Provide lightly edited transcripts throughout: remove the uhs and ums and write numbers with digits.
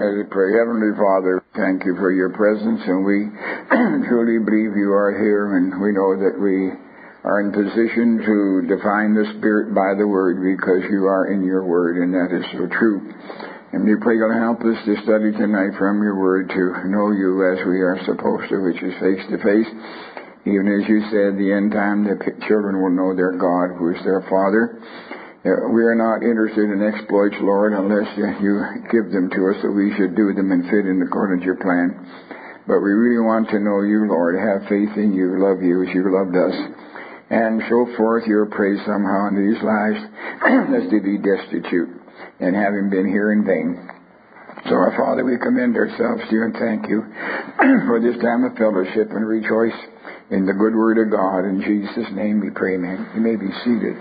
As we pray, Heavenly Father, thank you for your presence, and we truly believe you are here, and we know that we are in position to define the Spirit by the Word, because you are in your Word, and that is so true. And we pray you'll help us to study tonight from your Word, to know you as we are supposed to, which is face to face. Even as you said, the end time, the children will know their God, who is their Father. We are not interested in exploits, Lord, unless you give them to us that we should do them and fit in according to your plan. But we really want to know you, Lord, have faith in you, love you as you loved us, and show forth your praise somehow in these lives, lest they be destitute and having been here in vain. So, our Father, we commend ourselves to you and thank you for this time of fellowship, and rejoice in the good word of God. In Jesus' name we pray, amen. You may be seated.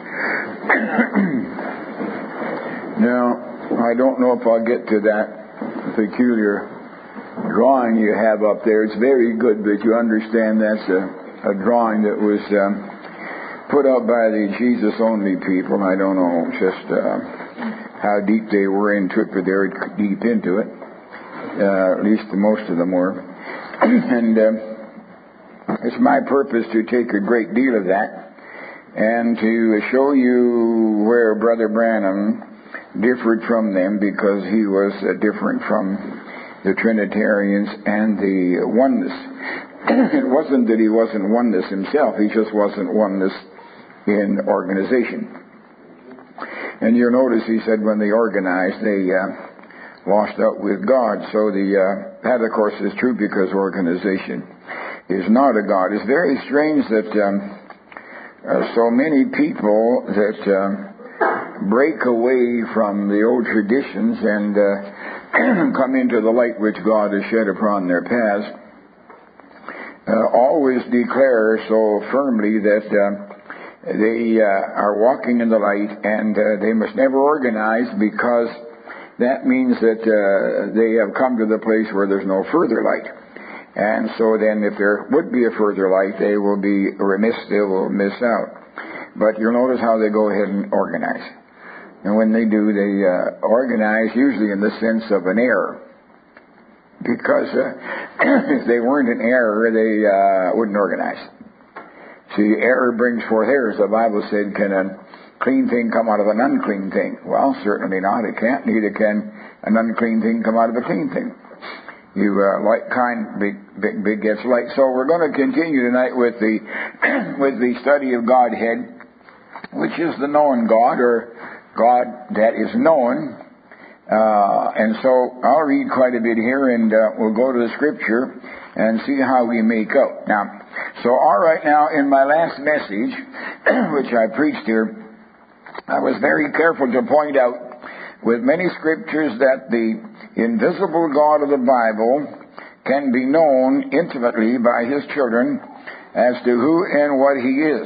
Now, I don't know if I'll get to that peculiar drawing you have up there. It's very good, but you understand that's a drawing that was put up by the Jesus-only people. I don't know just how deep they were into it, but they were deep into it. At least most of them were. And it's my purpose to take a great deal of that and to show you where Brother Branham differed from them, because he was different from the Trinitarians and the oneness. It wasn't that he wasn't oneness himself, he just wasn't oneness in organization. And you'll notice he said when they organized, they lost out with God. So that, of course, is true, because organization is not a God. It's very strange that so many people that break away from the old traditions and come into the light which God has shed upon their paths, always declare so firmly that they are walking in the light, and they must never organize, because that means that they have come to the place where there's no further light. And so then if there would be a further light, they will be remiss, they will miss out. But you'll notice how they go ahead and organize. And when they do, they organize usually in the sense of an error. Because if they weren't an error, they wouldn't organize. See, error brings forth errors. The Bible said, can a clean thing come out of an unclean thing? Well, certainly not. It can't. Neither can an unclean thing come out of a clean thing. You like kind, big gets light. So we're going to continue tonight with the study of Godhead, which is the known God, or God that is known. And so I'll read quite a bit here, and we'll go to the Scripture and see how we make out. Now, so all right, now in my last message, which I preached here, I was very careful to point out with many Scriptures that the invisible God of the Bible can be known intimately by His children as to who and what He is.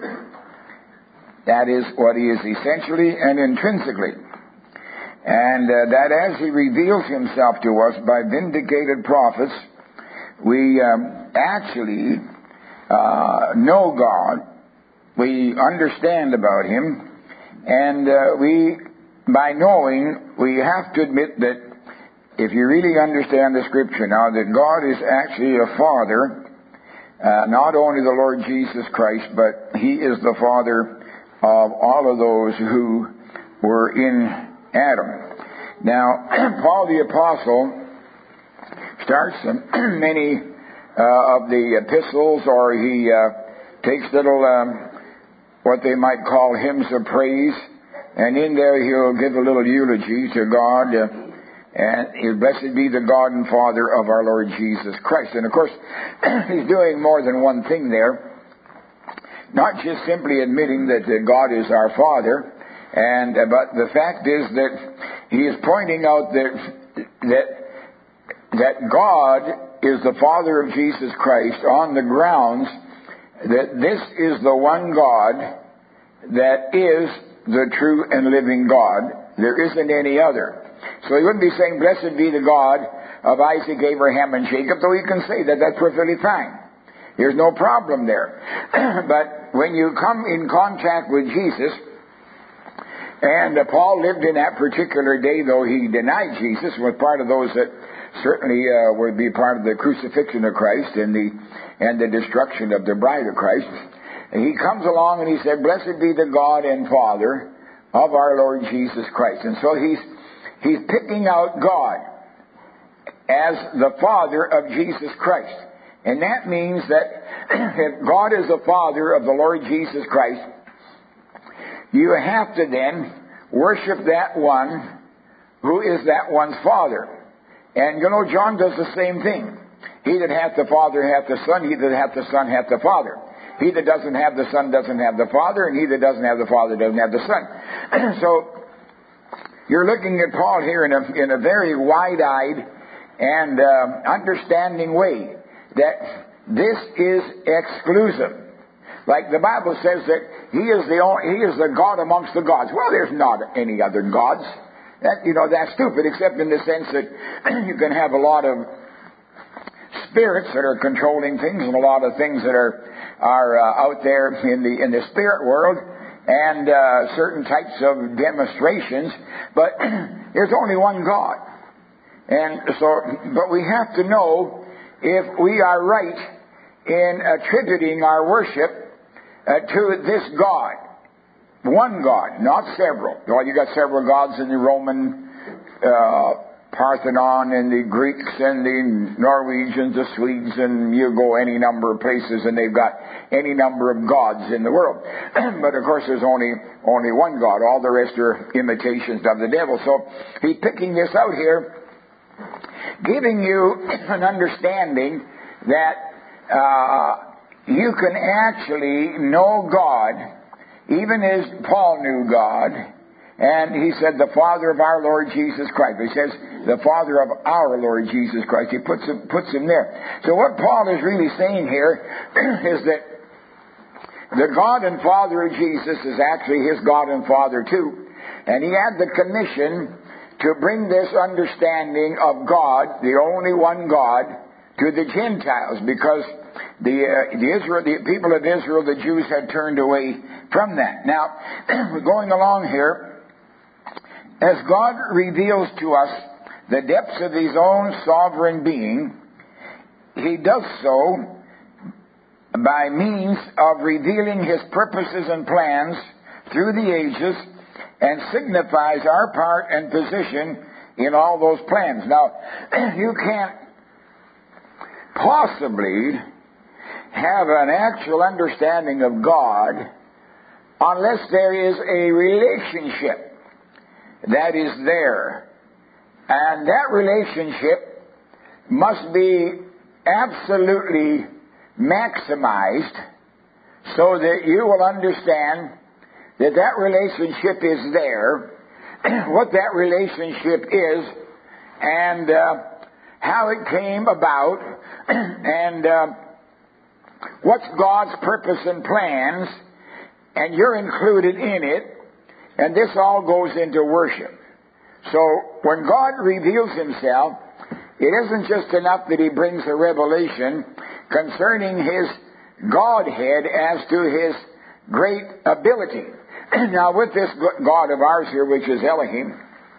That is, what He is essentially and intrinsically. And that as He reveals Himself to us by vindicated prophets, we actually know God, we understand about Him, and by knowing, we have to admit that if you really understand the Scripture now, that God is actually a Father, not only the Lord Jesus Christ, but He is the Father of all of those who were in Adam. Now, Paul the Apostle starts many of the epistles, or he takes little, what they might call hymns of praise, and in there he'll give a little eulogy to God, and blessed be the God and Father of our Lord Jesus Christ. And of course, he's doing more than one thing there. Not just simply admitting that God is our Father, but the fact is that he is pointing out that God is the Father of Jesus Christ on the grounds that this is the one God that is the true and living God. There isn't any other. So he wouldn't be saying, blessed be the God of Isaac, Abraham, and Jacob, though you can say that. That's perfectly fine. There's no problem there. But when you come in contact with Jesus, And Paul lived in that particular day, though he denied Jesus, was part of those that certainly would be part of the crucifixion of Christ and the destruction of the bride of Christ. And he comes along and he said, "Blessed be the God and Father of our Lord Jesus Christ." And so he's picking out God as the Father of Jesus Christ. And that means that if God is the Father of the Lord Jesus Christ, you have to then worship that one who is that one's Father. And you know, John does the same thing. He that hath the Father hath the Son, he that hath the Son hath the Father. He that doesn't have the Son doesn't have the Father, and he that doesn't have the Father doesn't have the Son. So, you're looking at Paul here in a very wide-eyed and understanding way that this is exclusive. Like the Bible says that he is the God amongst the gods. Well, there's not any other gods. That's stupid, except in the sense that you can have a lot of spirits that are controlling things, and a lot of things that are out there in the spirit world, and certain types of demonstrations. But there's only one God, and so. But we have to know if we are right in attributing our worship to this God. One God, not several. Well, you got several gods in the Roman Parthenon, and the Greeks, and the Norwegians, the Swedes, and you go any number of places, and they've got any number of gods in the world. But of course, there's only one God. All the rest are imitations of the devil. So he's picking this out here, giving you an understanding that you can actually know God, even as Paul knew God. And he said, the Father of our Lord Jesus Christ. He says, the Father of our Lord Jesus Christ. He puts him there. So what Paul is really saying here is that the God and Father of Jesus is actually his God and Father too. And he had the commission to bring this understanding of God, the only one God, to the Gentiles, because the people of Israel, the Jews, had turned away from that. Now, going along here, as God reveals to us the depths of his own sovereign being, he does so by means of revealing his purposes and plans through the ages, and signifies our part and position in all those plans. Now, you can't possibly have an actual understanding of God unless there is a relationship that is there. And that relationship must be absolutely maximized so that you will understand that relationship is there, what that relationship is, and how it came about, and what's God's purpose and plans, and you're included in it, and this all goes into worship. So when God reveals himself, it isn't just enough that he brings a revelation concerning his Godhead as to his great ability. Now, with this God of ours here, which is Elohim,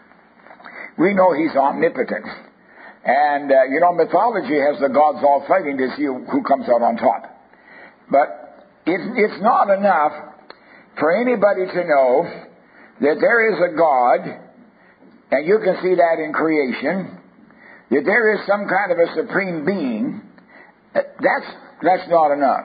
we know he's omnipotent. And, mythology has the gods all fighting to see who comes out on top. But it's not enough for anybody to know that there is a God, and you can see that in creation, that there is some kind of a supreme being. That's not enough.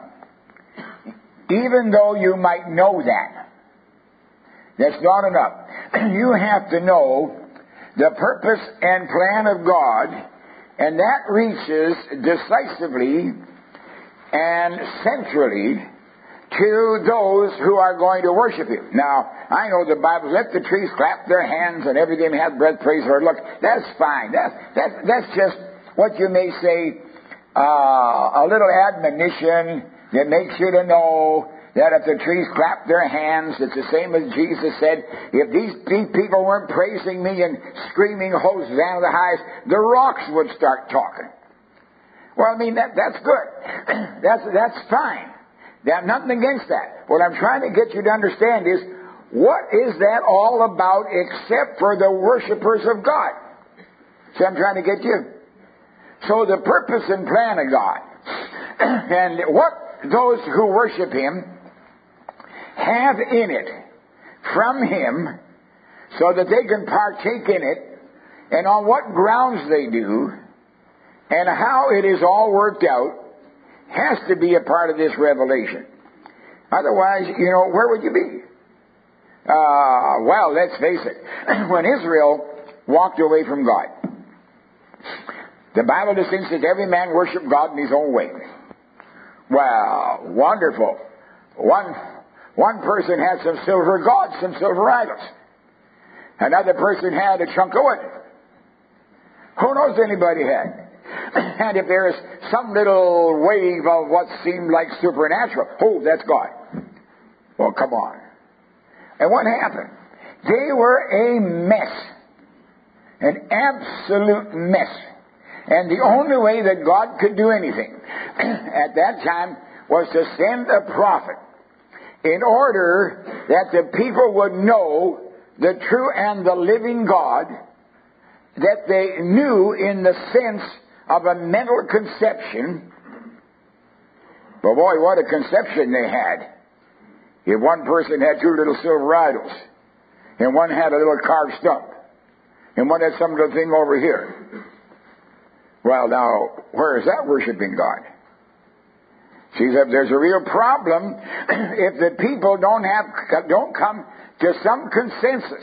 Even though you might know that, that's not enough. You have to know the purpose and plan of God, and that reaches decisively and centrally to those who are going to worship him. Now, I know the Bible, let the trees clap their hands and everything hath breath, praise the Lord. Look, that's fine. That's just what you may say, a little admonition that makes you to know that if the trees clap their hands, it's the same as Jesus said, if these people weren't praising me and screaming Hosanna the highest, the rocks would start talking. Well, I mean, that's good. That's fine. There's nothing against that. What I'm trying to get you to understand is, what is that all about except for the worshipers of God? See, I'm trying to get you. So the purpose and plan of God, and what those who worship Him have in it from Him, so that they can partake in it, and on what grounds they do, and how it is all worked out, has to be a part of this revelation. Otherwise, where would you be? Well, let's face it. When Israel walked away from God, the Bible distincts that every man worshiped God in his own way. Well, wonderful. One person had some silver gods, some silver idols. Another person had a chunk of wood. Who knows anybody had? And if there's some little wave of what seemed like supernatural, oh, that's God. Well, come on. And what happened? They were a mess. An absolute mess. And the only way that God could do anything at that time was to send a prophet in order that the people would know the true and the living God, that they knew in the sense of a mental conception. But boy, what a conception they had. If one person had two little silver idols, and one had a little carved stump, and one had some little thing over here. Well, now, where is that worshiping God? See, there's a real problem if the people don't come to some consensus.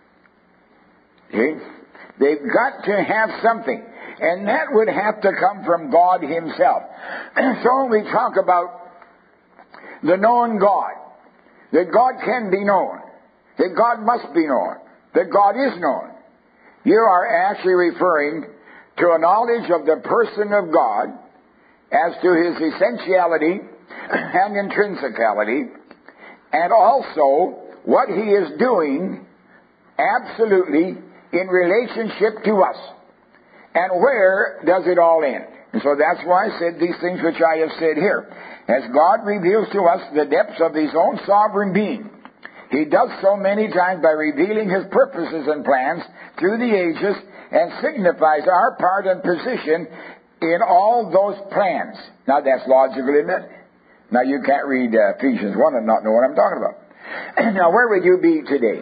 See? They've got to have something. And that would have to come from God Himself. So when we talk about the known God, that God can be known, that God must be known, that God is known, you are actually referring to a knowledge of the person of God as to His essentiality and intrinsicality, and also what He is doing absolutely in relationship to us. And where does it all end? And so that's why I said these things which I have said here. As God reveals to us the depths of His own sovereign being, He does so many times by revealing His purposes and plans through the ages, and signifies our part and position in all those plans. Now that's logical, isn't it? Now you can't read Ephesians 1 and not know what I'm talking about. Now where would you be today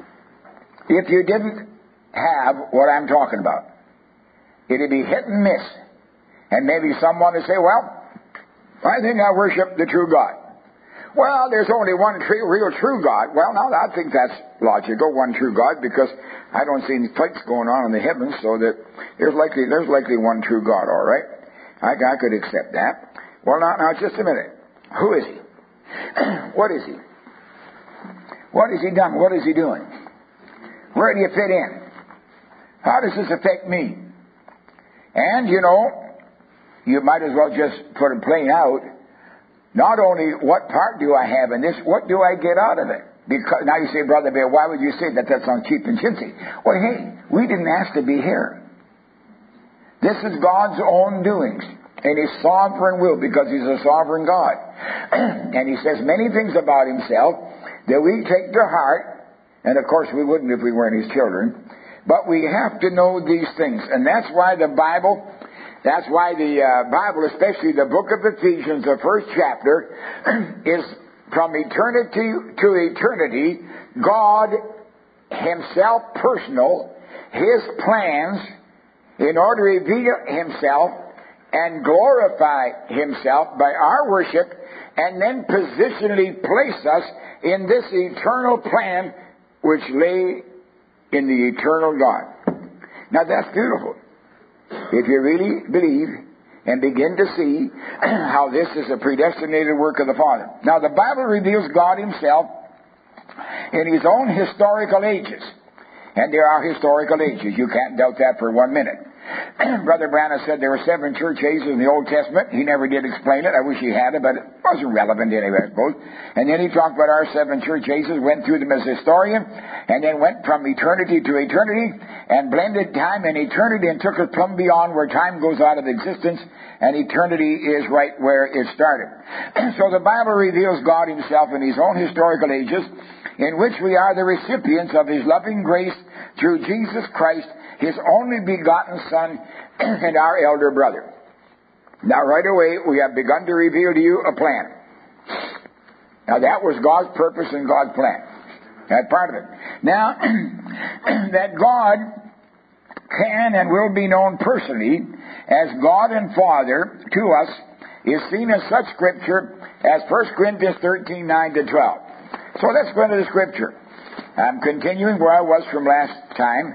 if you didn't have what I'm talking about? It'd be hit and miss. And maybe someone would say, well, I think I worship the true God. Well, there's only one real true God. Well, now I think that's logical, one true God, because I don't see any fights going on in the heavens, so that there's likely one true God, all right? I could accept that. Well, now just a minute. Who is He? What is He? What has He done? What is He doing? Where do you fit in? How does this affect me? And, you might as well just put it plain out. Not only what part do I have in this, what do I get out of it? Because now you say, Brother Bear, why would you say that? That sounds cheap and chintzy. Well, hey, we didn't ask to be here. This is God's own doings and His sovereign will, because He's a sovereign God. And He says many things about Himself that we take to heart, and of course we wouldn't if we weren't His children. But we have to know these things, and that's why the Bible, especially the book of Ephesians, the first chapter, is from eternity to eternity, God Himself personal, His plans, in order to reveal Himself and glorify Himself by our worship, and then positionally place us in this eternal plan which lay in the eternal God. Now that's beautiful. If you really believe and begin to see how this is a predestinated work of the Father. Now the Bible reveals God Himself in His own historical ages. And there are historical ages. You can't doubt that for 1 minute. Brother Branham said there were 7 church ages in the Old Testament. He never did explain it. I wish he had it, but it wasn't relevant anyway, I suppose. And then he talked about our 7 church ages, went through them as a historian, and then went from eternity to eternity, and blended time and eternity, and took us plumb beyond where time goes out of existence, and eternity is right where it started. So the Bible reveals God himself in his own historical ages, in which we are the recipients of his loving grace through Jesus Christ, his only begotten Son, and our elder brother. Now right away, we have begun to reveal to you a plan. Now that was God's purpose and God's plan. That's part of it. Now, that God can and will be known personally as God and Father to us is seen in such scripture as 1 Corinthians 13, 9 to 12. So let's go into the scripture. I'm continuing where I was from last time.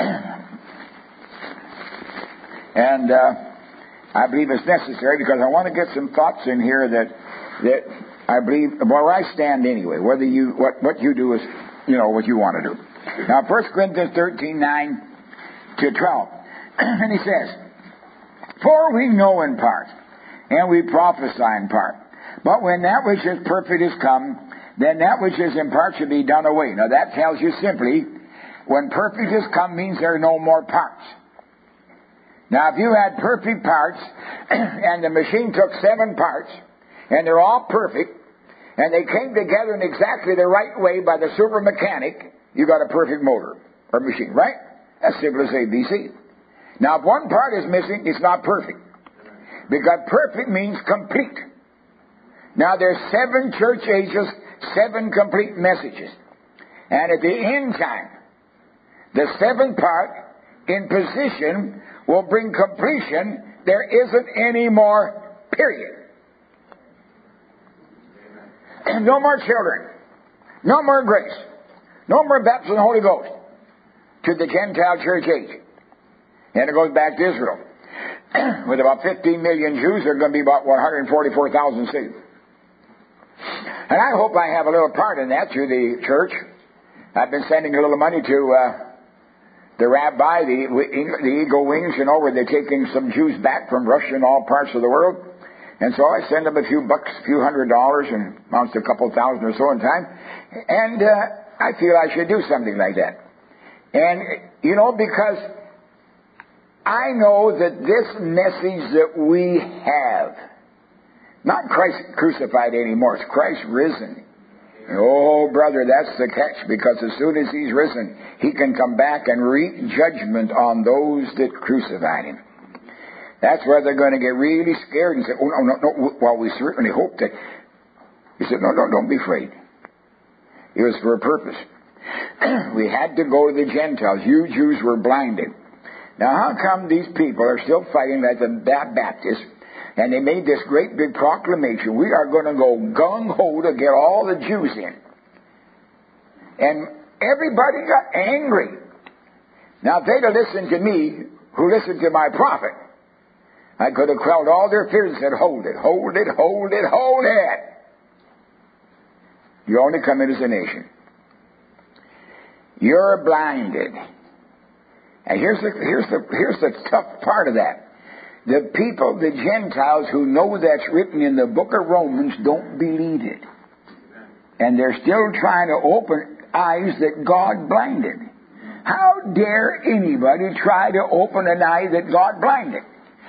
And I believe it's necessary because I want to get some thoughts in here that I believe, where I stand anyway, whether you, what you do is, what you want to do. Now, 1 Corinthians 13, 9 to 12. And he says, "For we know in part, and we prophesy in part. But when that which is perfect is come, then that which is in part should be done away." Now that tells you simply, when perfect is come means there are no more parts. Now if you had perfect parts, and the machine took 7 parts, and they're all perfect, and they came together in exactly the right way by the super mechanic, you got a perfect motor or machine, right? As simple as ABC. Now if one part is missing, it's not perfect. Because perfect means complete. Now there's 7 church ages, 7 complete messages. And at the end time, the 7th part in position will bring completion. There isn't any more, period. No more children. No more grace. No more baptism of the Holy Ghost to the Gentile church age. And it goes back to Israel. With about 15 million Jews, there are going to be about 144,000 saved. And I hope I have a little part in that through the church. I've been sending a little money to the rabbi, the Eagle Wings, where they're taking some Jews back from Russia and all parts of the world. And so I send them a few bucks, a few $100s, and amounts to a couple thousand or so in time. And I feel I should do something like that. And, because I know that this message that we have, not Christ crucified anymore, it's Christ risen. Oh, brother, that's the catch, because as soon as he's risen, he can come back and wreak judgment on those that crucified him. That's where they're going to get really scared and say, "Oh, no. Well, we certainly hope that." He said, No, don't be afraid. It was for a purpose. We had to go to the Gentiles. You Jews were blinded. Now, how come these people are still fighting like the Baptists? And they made this great big proclamation. We are going to go gung-ho to get all the Jews in. And everybody got angry. Now, if they'd have listened to me, who listened to my prophet, I could have quelled all their fears and said, hold it. You only come in as a nation. You're blinded. And here's the tough part of that. The people, the Gentiles who know that's written in the book of Romans don't believe it. And they're still trying to open eyes that God blinded. How dare anybody try to open an eye that God blinded?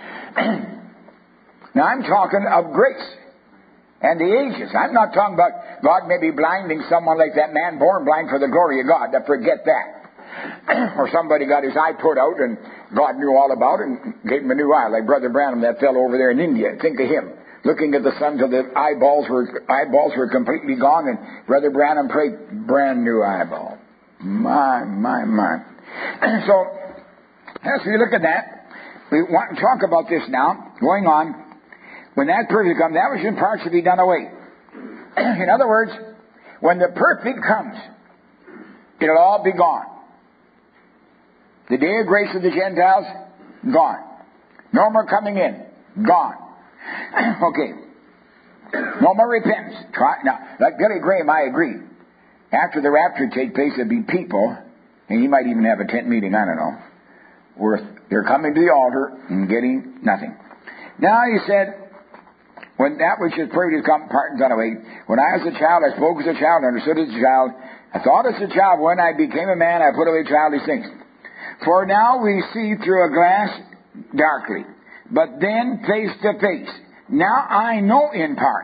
Now I'm talking of grace and the ages. I'm not talking about God maybe blinding someone like that man born blind for the glory of God. Now forget that. Or somebody got his eye put out and God knew all about it and gave him a new eye, like Brother Branham, that fellow over there in India. Think of him, looking at the sun till the eyeballs were completely gone, and Brother Branham prayed, brand new eyeball. My. So, as we look at that, we want to talk about this now, going on. When that perfect comes, that which in part should be done away. In other words, when the perfect comes, it'll all be gone. The day of grace of the Gentiles, gone. No more coming in, gone. Okay. No more repentance. Now, like Billy Graham, I agree. After the rapture take place, there'll be people, and he might even have a tent meeting, I don't know, worth They're coming to the altar and getting nothing. Now he said, when that which is perfect is come, pardon's done away. When I was a child, I spoke as a child, understood as a child. I thought as a child. When I became a man, I put away childish things. For now we see through a glass darkly, but then face to face. Now I know in part.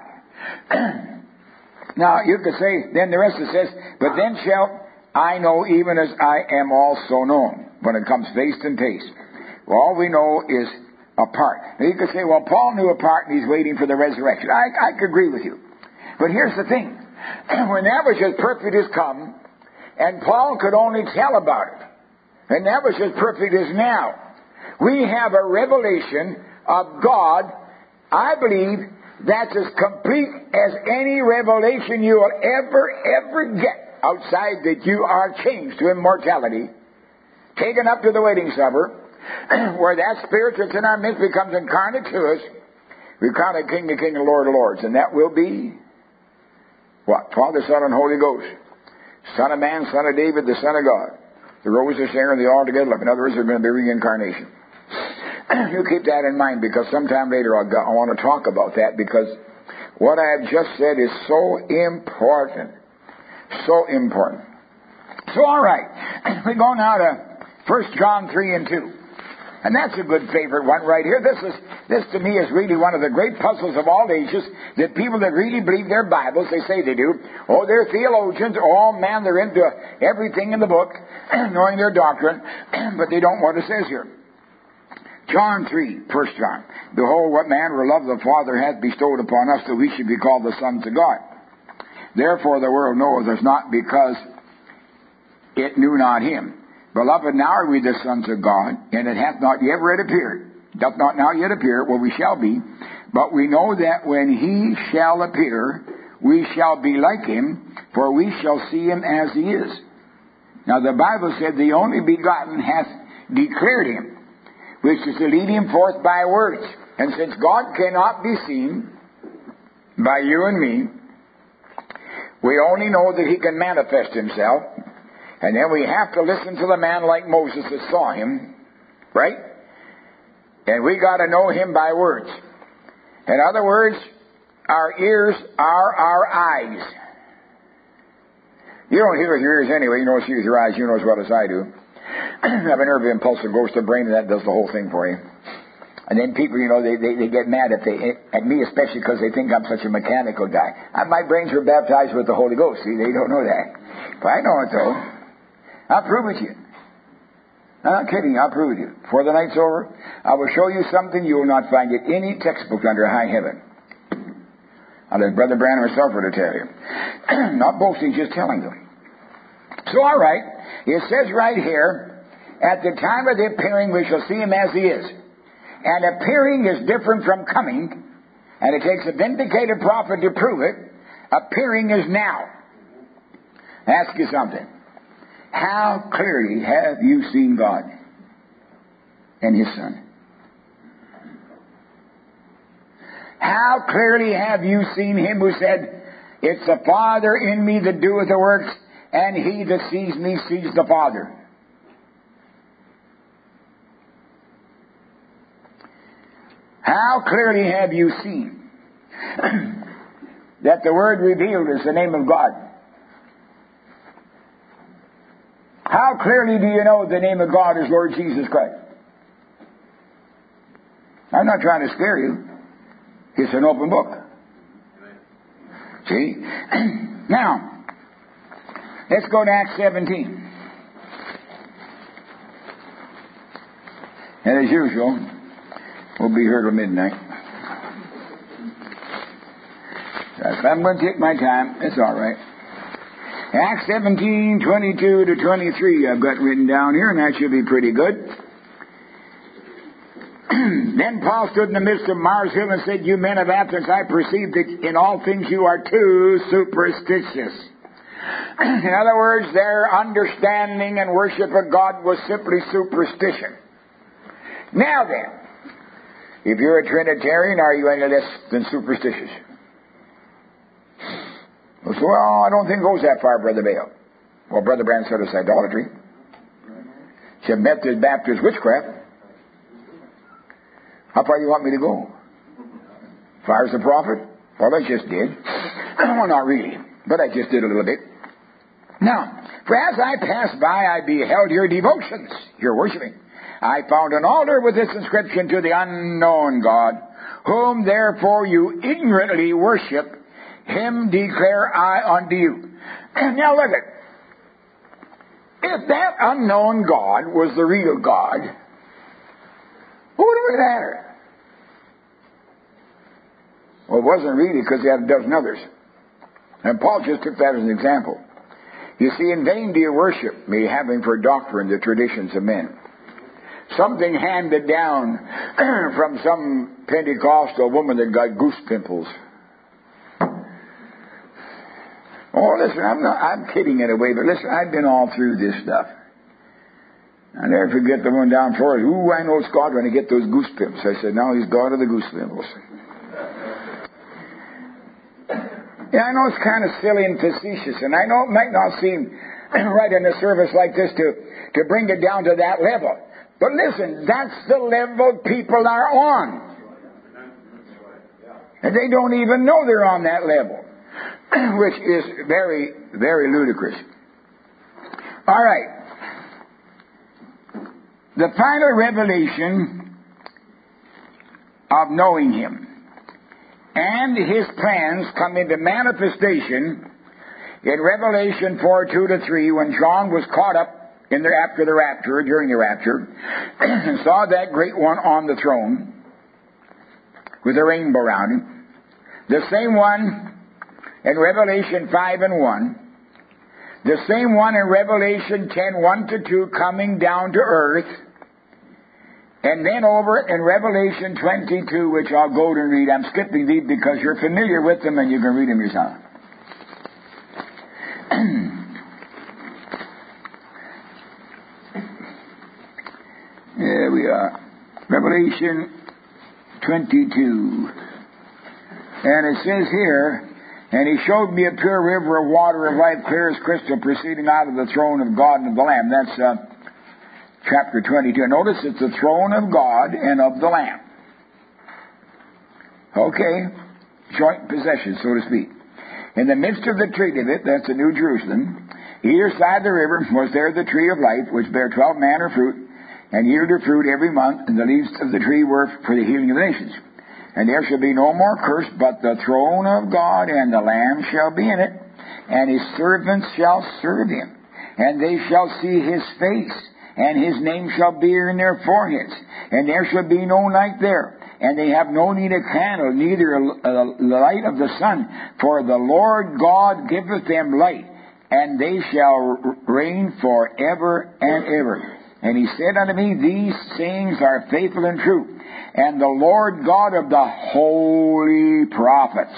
Now you could say, then the rest of it says, but then shall I know even as I am also known, when it comes face to face. Well, all we know is a part. Now you could say, well, Paul knew a part and he's waiting for the resurrection. I could agree with you. But here's the thing. When that which is perfect is come, and Paul could only tell about it, and that which is perfect is now, we have a revelation of God, I believe, that's as complete as any revelation you will ever get outside that you are changed to immortality, taken up to the wedding supper, where that Spirit that's in our midst becomes incarnate to us. We crown a King, the King, and Lord of Lords. And that will be what? Father, Son, and Holy Ghost. Son of Man, Son of David, the Son of God. The rose of Sharon, the all together. In other words, there's going to be reincarnation. You keep that in mind, because sometime later I want to talk about that, because what I have just said is so important. So important. So, all right. We go now to 1 John 3 and 2. And that's a good favorite one right here. This to me is really one of the great puzzles of all ages, that people that really believe their Bibles, they say they do. Oh, they're theologians. Oh, man, they're into everything in the book, knowing their doctrine, but they don't know what it says here. John 3, 1 John. Behold, what manner of love the Father hath bestowed upon us, that we should be called the sons of God. Therefore the world knoweth us not, because it knew not him. Beloved, now are we the sons of God, and it hath not yet appeared. Doth not now yet appear, well, we shall be. But we know that when he shall appear, we shall be like him, for we shall see him as he is. Now the Bible said the only begotten hath declared him, which is to lead him forth by words. And since God cannot be seen by you and me, we only know that he can manifest himself. And then we have to listen to the man like Moses that saw him, right? And we got to know him by words. In other words, our ears are our eyes. You don't hear with your ears anyway. You don't see with your eyes. You know as well as I do. Have a nerve impulse that goes to the brain, and that does the whole thing for you. And then people, they get mad at me, especially because they think I'm such a mechanical guy. My brains were baptized with the Holy Ghost. See, they don't know that. But I know it, though. I'll prove it to you. I'm not kidding. I'll prove it to you. Before the night's over, I will show you something you will not find in any textbook under high heaven. I'll let Brother Branham himself to tell you. Not boasting, just telling you. So, all right. It says right here, at the time of the appearing, we shall see him as he is. And appearing is different from coming, and it takes a vindicated prophet to prove it. Appearing is now. Ask you something. How clearly have you seen God and his Son? How clearly have you seen him who said, it's the Father in me that doeth the works, and he that sees me sees the Father? How clearly have you seen that the word revealed is the name of God? How clearly do you know the name of God is Lord Jesus Christ? I'm not trying to scare you. It's an open book. See? Now, let's go to Acts 17. And as usual, we'll be here till midnight. I'm going to take my time. It's all right. Acts 17, 22 to 23 I've got written down here, and that should be pretty good. Then Paul stood in the midst of Mars Hill and said, you men of Athens, I perceive that in all things you are too superstitious. In other words, their understanding and worship of God was simply superstition. Now then, if you're a Trinitarian, are you any less than superstitious? Well, I don't think it goes that far, Brother Bale. Well, Brother Branham said it's idolatry. It's Methodist Baptist witchcraft. How far do you want me to go? As far as the prophet? Well, I just did. Well, not really, but I just did a little bit. Now, for as I passed by, I beheld your devotions, your worshiping. I found an altar with this inscription, to the unknown God, whom therefore you ignorantly worship, him declare I unto you. Now look at, if that unknown God was the real God, what would it matter? Well, it wasn't really, because he had a dozen others. And Paul just took that as an example. You see, in vain do you worship me, having for doctrine the traditions of men. Something handed down from some Pentecostal woman that got goose pimples. Oh, listen, I'm kidding in a way, but listen, I've been all through this stuff. I'll never forget the one down Florida. Ooh, I know it's God when I get those goose pimples. I said, no, he's God of the goose pimples. Yeah, I know it's kind of silly and facetious, and I know it might not seem right in a service like this to bring it down to that level. But listen, that's the level people are on. And they don't even know they're on that level, which is very, very ludicrous. All right. The final revelation of knowing Him and His plans come into manifestation in Revelation 4:2-3, when John was caught up after the rapture, during the rapture, and saw that great one on the throne with a rainbow around him. The same one in Revelation 5:1. The same one in Revelation 10:1-2 coming down to earth. And then over in Revelation 22, which I'll go and read. I'm skipping these because you're familiar with them and you can read them yourself. There we are. Revelation 22. And it says here, and he showed me a pure river of water of life, clear as crystal, proceeding out of the throne of God and of the Lamb. That's chapter 22. Notice it's the throne of God and of the Lamb. Okay. Joint possession, so to speak. In the midst of the tree of it, that's the New Jerusalem, either side of the river was there the tree of life, which bare 12 manner fruit, and yielded fruit every month, and the leaves of the tree were for the healing of the nations. And there shall be no more curse, but the throne of God and the Lamb shall be in it, and his servants shall serve him, and they shall see his face, and his name shall be in their foreheads, and there shall be no night there, and they have no need of candle, neither a light of the sun, for the Lord God giveth them light, and they shall reign forever and ever. And he said unto me, these sayings are faithful and true, and the Lord God of the holy prophets.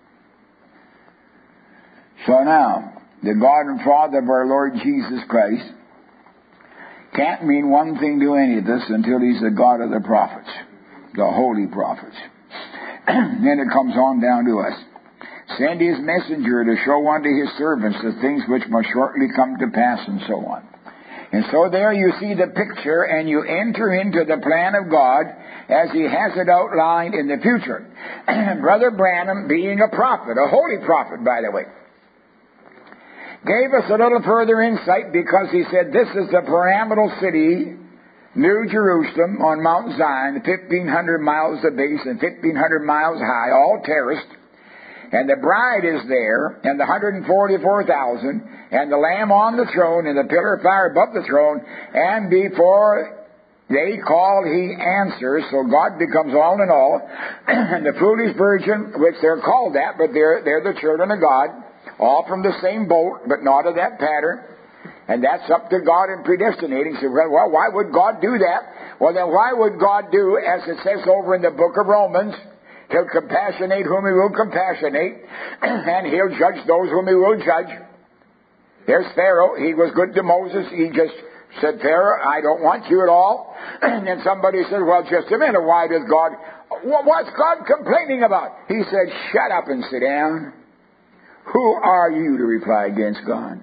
So now, the God and Father of our Lord Jesus Christ can't mean one thing to any of us until he's the God of the prophets, the holy prophets. Then it comes on down to us. Send his messenger to show unto his servants the things which must shortly come to pass, and so on. And so there you see the picture, and you enter into the plan of God as he has it outlined in the future. Brother Branham, being a prophet, a holy prophet, by the way, gave us a little further insight, because he said this is the pyramidal city, New Jerusalem, on Mount Zion, 1,500 miles at base and 1,500 miles high, all terraced. And the bride is there, and the 144,000, and the Lamb on the throne, and the pillar of fire above the throne, and before they call, he answers, so God becomes all in all. And the foolish virgin, which they're called that, but they're the children of God, all from the same boat, but not of that pattern. And that's up to God in predestinating. So, well, why would God do that? Well, then why would God do, as it says over in the book of Romans, he'll compassionate whom he will compassionate, and he'll judge those whom he will judge. There's Pharaoh. He was good to Moses. He just said, Pharaoh, I don't want you at all. And then somebody said, well, just a minute, why does God, what's God complaining about? He said, shut up and sit down. Who are you to reply against God?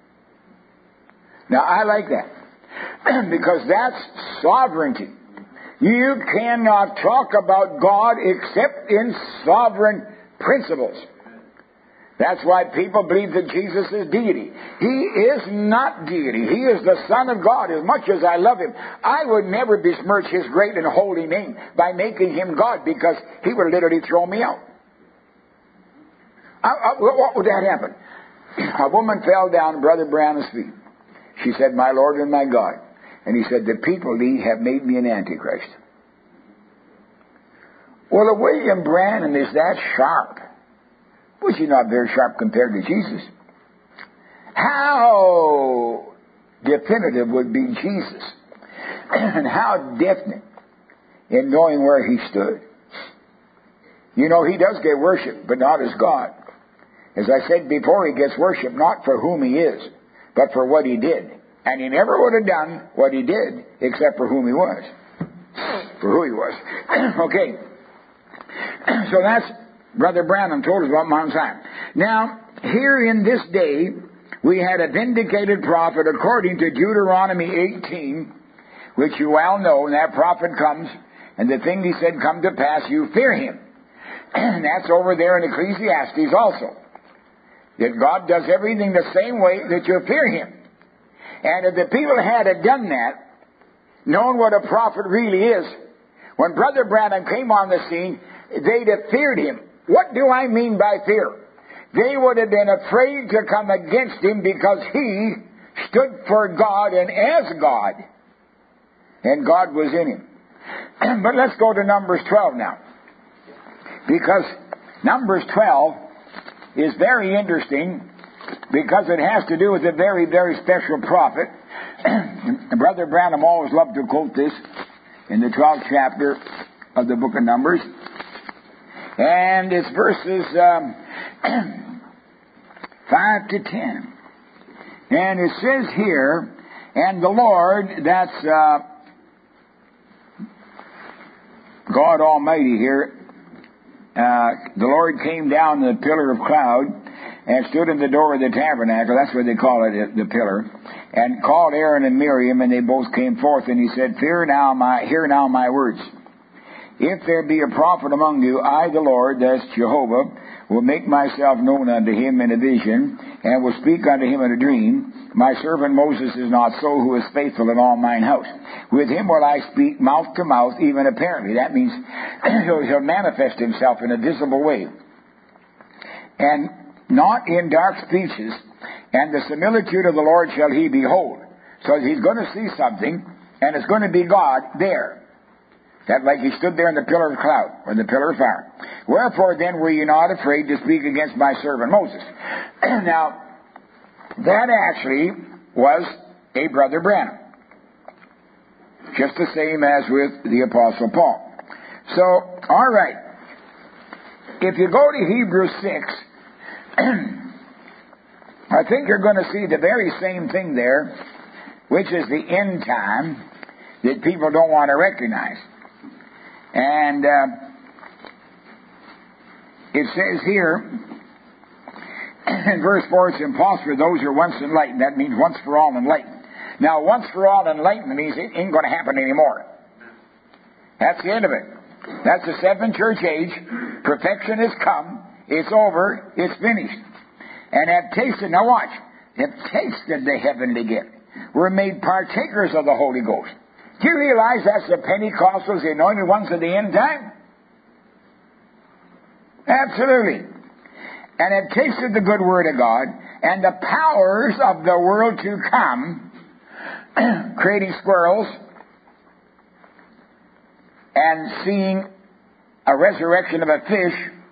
Now, I like that, because that's sovereignty. You cannot talk about God except in sovereign principles. That's why people believe that Jesus is deity. He is not deity. He is the Son of God. As much as I love Him, I would never besmirch His great and holy name by making Him God, because He would literally throw me out. What would that happen? A woman fell down at Brother Branham's feet. She said, "My Lord and my God." And he said, "The people have made me an antichrist." Well, if William Branham is that sharp, was he not very sharp compared to Jesus? How definitive would be Jesus, and how definite in knowing where He stood. You know, He does get worship, but not as God. As I said before, He gets worship not for whom He is, but for what He did. And He never would have done what He did except for whom He was. For who He was. Okay. So that's Brother Branham told us about Mount Zion. Now, here in this day, we had a vindicated prophet according to Deuteronomy 18, which you well know, and that prophet comes, and the thing he said come to pass, you fear him. And that's over there in Ecclesiastes also. That God does everything the same way that you fear Him. And if the people had done that, known what a prophet really is, when Brother Branham came on the scene, they'd have feared him. What do I mean by fear? They would have been afraid to come against him because he stood for God and as God. And God was in him. But let's go to Numbers 12 now. Because Numbers 12 is very interesting because it has to do with a very, very special prophet. Brother Branham always loved to quote this in the 12th chapter of the book of Numbers. And it's verses 5 to 10. And it says here, and the Lord, that's God Almighty here, the Lord came down in the pillar of cloud and stood in the door of the tabernacle, that's what they call it, the pillar, and called Aaron and Miriam, and they both came forth, and he said, hear now my words. If there be a prophet among you, I, the Lord, that's Jehovah, will make myself known unto him in a vision, and will speak unto him in a dream. My servant Moses is not so, who is faithful in all mine house. With him will I speak mouth to mouth, even apparently. That means he'll manifest himself in a visible way. And not in dark speeches, and the similitude of the Lord shall he behold. So he's going to see something, and it's going to be God there. That like he stood there in the pillar of cloud, or the pillar of fire. Wherefore then were ye not afraid to speak against my servant Moses? Now, that actually was a Brother Branham. Just the same as with the Apostle Paul. So, all right. If you go to Hebrews 6, I think you're going to see the very same thing there, which is the end time that people don't want to recognize. And it says here, in verse 4, it's impossible for those who are once enlightened. That means once for all enlightened. Now, once for all enlightened means it ain't going to happen anymore. That's the end of it. That's the seventh church age. Perfection has come. It's over. It's finished. And have tasted, now watch, have tasted the heavenly gift. We're made partakers of the Holy Ghost. Do you realize that's the Pentecostals, the anointed ones of the end time? Absolutely. And have tasted the good word of God and the powers of the world to come, creating squirrels and seeing a resurrection of a fish,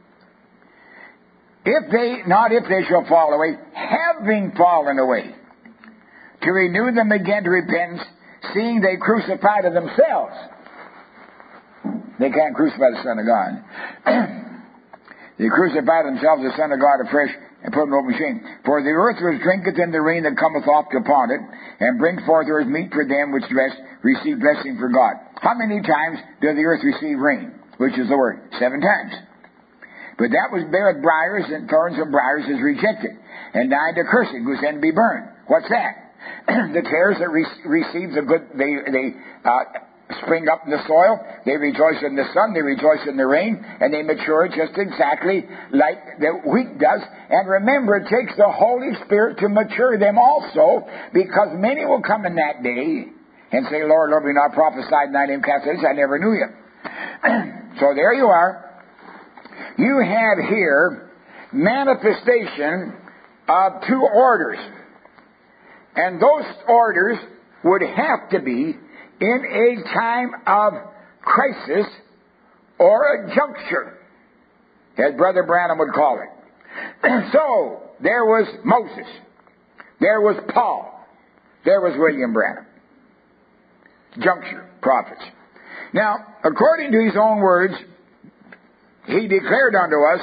not if they shall fall away, having fallen away, to renew them again to repentance, seeing they crucify to themselves. They can't crucify the Son of God. They crucify themselves the Son of God afresh and put him to open shame. For the earth was drinketh in the rain that cometh oft upon it, and bring forth earth meat for them which receive blessing for God. How many times does the earth receive rain? Which is the word? 7 times. But that was beareth briars, and thorns and briars is rejected, and died accursed, whose end be burned. What's that? The tares that receive the good, they spring up in the soil, they rejoice in the sun, they rejoice in the rain, and they mature just exactly like the wheat does. And remember, it takes the Holy Spirit to mature them also, because many will come in that day and say, Lord, Lord, we not prophesied in thy name, cast out, I never knew you. So there you are. You have here manifestation of two orders. And those orders would have to be in a time of crisis or a juncture, as Brother Branham would call it. So, there was Moses. There was Paul. There was William Branham. Juncture, prophets. Now, according to his own words, he declared unto us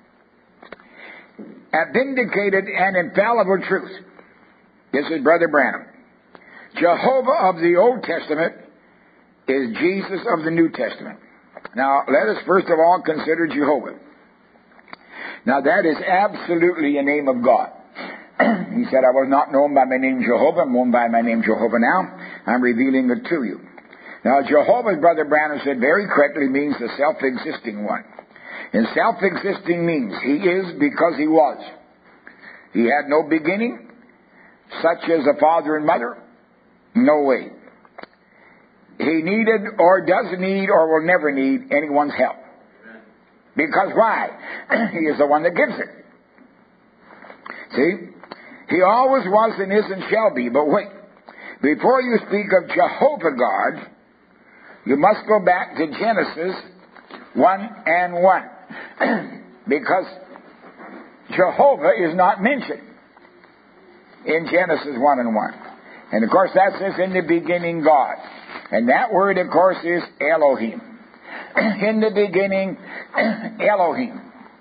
a vindicated and infallible truth. This is Brother Branham. Jehovah of the Old Testament is Jesus of the New Testament. Now, let us first of all consider Jehovah. Now, that is absolutely a name of God. He said, I was not known by my name Jehovah. I'm known by my name Jehovah now. I'm revealing it to you. Now, Jehovah, Brother Branham said very correctly, means the self-existing one. And self-existing means he is because he was. He had no beginning, such as a father and mother. No way. He needed or does need or will never need anyone's help. Because why? He is the one that gives it. See? He always was and is and shall be. But wait. Before you speak of Jehovah God, you must go back to Genesis 1:1. Because Jehovah is not mentioned in Genesis 1:1. And of course that says in the beginning God. And that word of course is Elohim. In the beginning, Elohim.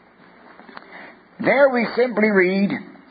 There we simply read,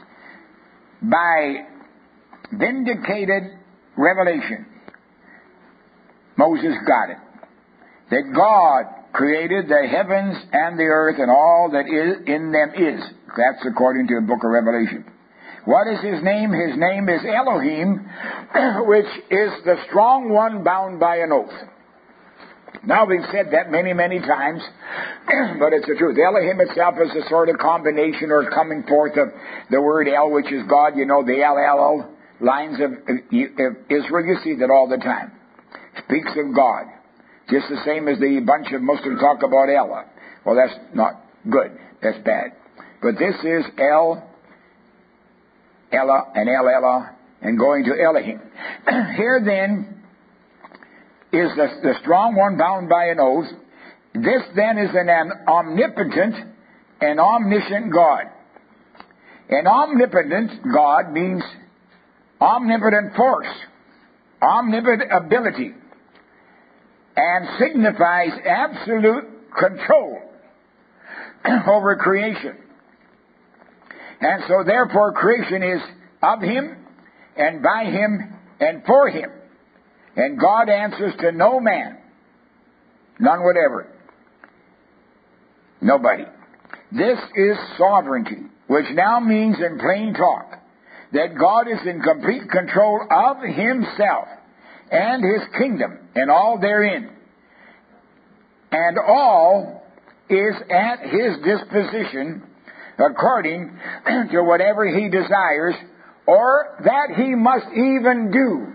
by vindicated revelation, Moses got it, that God created the heavens and the earth and all that is in them is. That's according to the book of Revelation. What is his name? His name is Elohim, which is the strong one bound by an oath. Now, we've said that many, many times, but it's the truth. Elohim itself is a sort of combination or coming forth of the word El, which is God. You know, the El lines of Israel, you see that all the time. Speaks of God. Just the same as the bunch of Muslims talk about Allah. Well, that's not good. That's bad. But this is El, Ella, and El Ella, and going to Elohim. Here then is the strong one bound by an oath. This then is an omnipotent and omniscient God. An omnipotent God means omnipotent force, omnipotent ability, and signifies absolute control over creation. And so therefore creation is of him and by him and for him. And God answers to no man. None whatever. Nobody. This is sovereignty, which now means in plain talk that God is in complete control of himself and his kingdom and all therein. And all is at his disposition according to whatever he desires, or that he must even do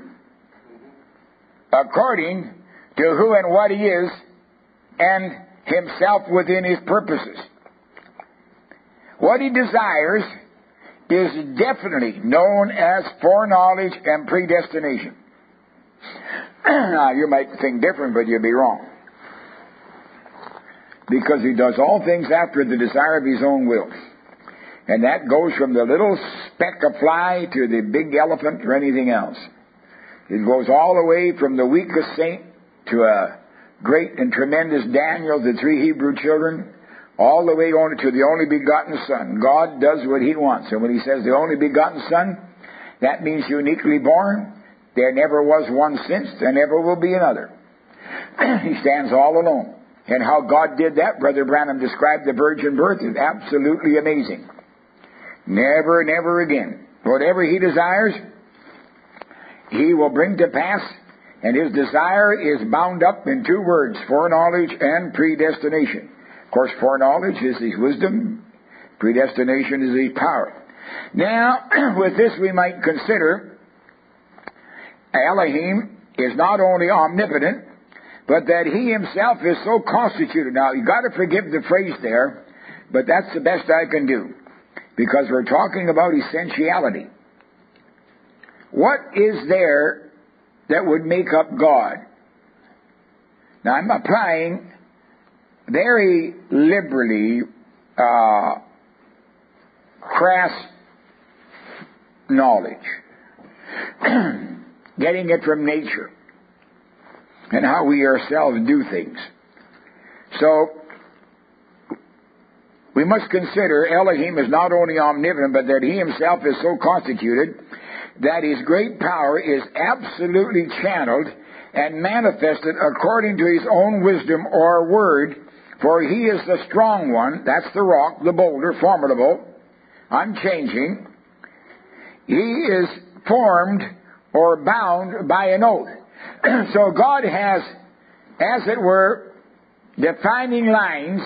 according to who and what he is and himself within his purposes. What he desires is definitely known as foreknowledge and predestination. Now, you might think different, but you'll be wrong. Because he does all things after the desire of his own will. And that goes from the little speck of fly to the big elephant or anything else. It goes all the way from the weakest saint to a great and tremendous Daniel, the three Hebrew children, all the way on to the only begotten Son. God does what he wants. And when he says the only begotten Son, that means uniquely born. There never was one since, there never will be another. He stands all alone. And how God did that, Brother Branham described the virgin birth, is absolutely amazing. Never, never again. Whatever he desires, he will bring to pass And his desire is bound up in two words, foreknowledge and predestination. Of course, foreknowledge is his wisdom. Predestination is his power. Now, with this we might consider Elohim is not only omnipotent, but that he himself is so constituted. Now, you've got to forgive the phrase there, but that's the best I can do, because we're talking about essentiality. What is there that would make up God? Now, I'm applying very liberally crass knowledge, getting it from nature and how we ourselves do things. So, we must consider Elohim is not only omnipotent, but that he himself is so constituted that his great power is absolutely channeled and manifested according to his own wisdom or word, for he is the strong one, that's the rock, the boulder, formidable, unchanging. He is formed or bound by an oath. So God has, as it were, defining lines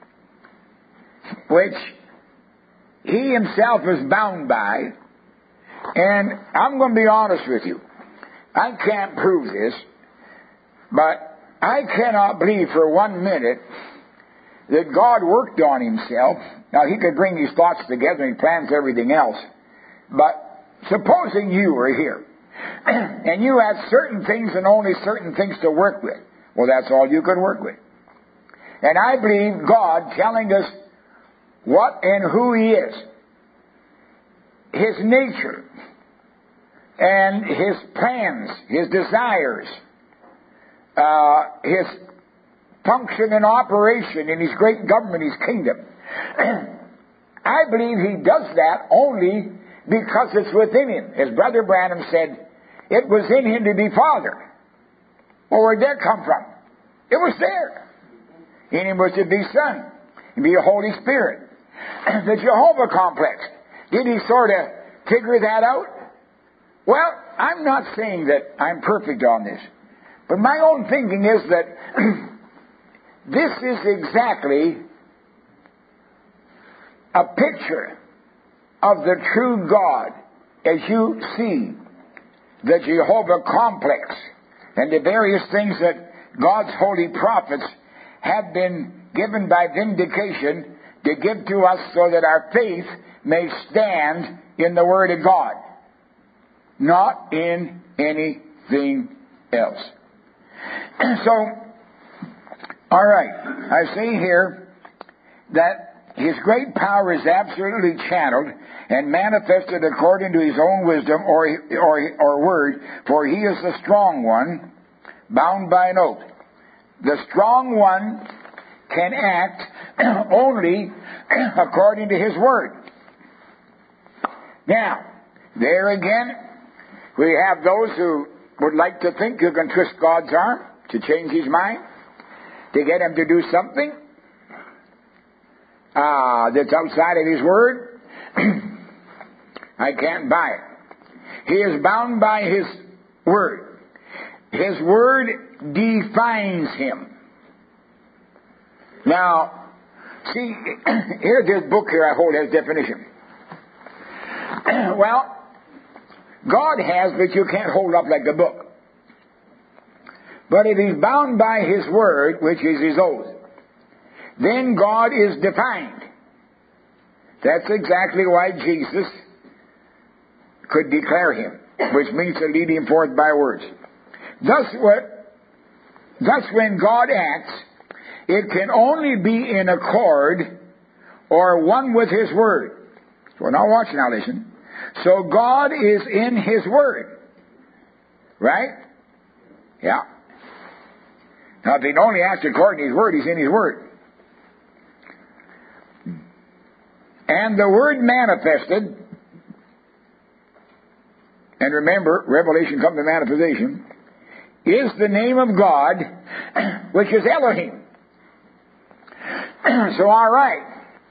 which he himself is bound by. And I'm going to be honest with you. I can't prove this, but I cannot believe for 1 minute that God worked on himself. Now, he could bring his thoughts together and he plans everything else. But supposing you were here and you had certain things and only certain things to work with. Well, that's all you could work with. And I believe God telling us what and who he is, his nature, and his plans, his desires, his function and operation in his great government, his kingdom. I believe he does that only because it's within him. As Brother Branham said, it was in him to be Father. Well, where'd that come from? It was there. In him was to be Son, and be a Holy Spirit. The Jehovah complex. Did he sort of figure that out? Well, I'm not saying that I'm perfect on this. But my own thinking is that this is exactly a picture of the true God as you see the Jehovah complex and the various things that God's holy prophets have been given by vindication to give to us so that our faith may stand in the Word of God, not in anything else. So, all right, I say here that his great power is absolutely channeled and manifested according to his own wisdom or word, for he is the strong one, bound by an oath. The strong one can act only according to his word. Now, there again, we have those who would like to think you can twist God's arm to change his mind, to get him to do something that's outside of his word. I can't buy it. He is bound by his word. His word defines him. Now, see, here's this book here I hold as definition. Well, God has, but you can't hold up like the book. But if he's bound by his word, which is his oath, then God is defined. That's exactly why Jesus could declare him, which means to lead him forth by words. Thus, when God acts, it can only be in accord or one with his word. So now watch, now listen. So God is in his word. Right? Yeah. Now if he only acts according to his word, he's in his word. And the word manifested, and remember, revelation comes to manifestation, is the name of God, which is Elohim. So all right.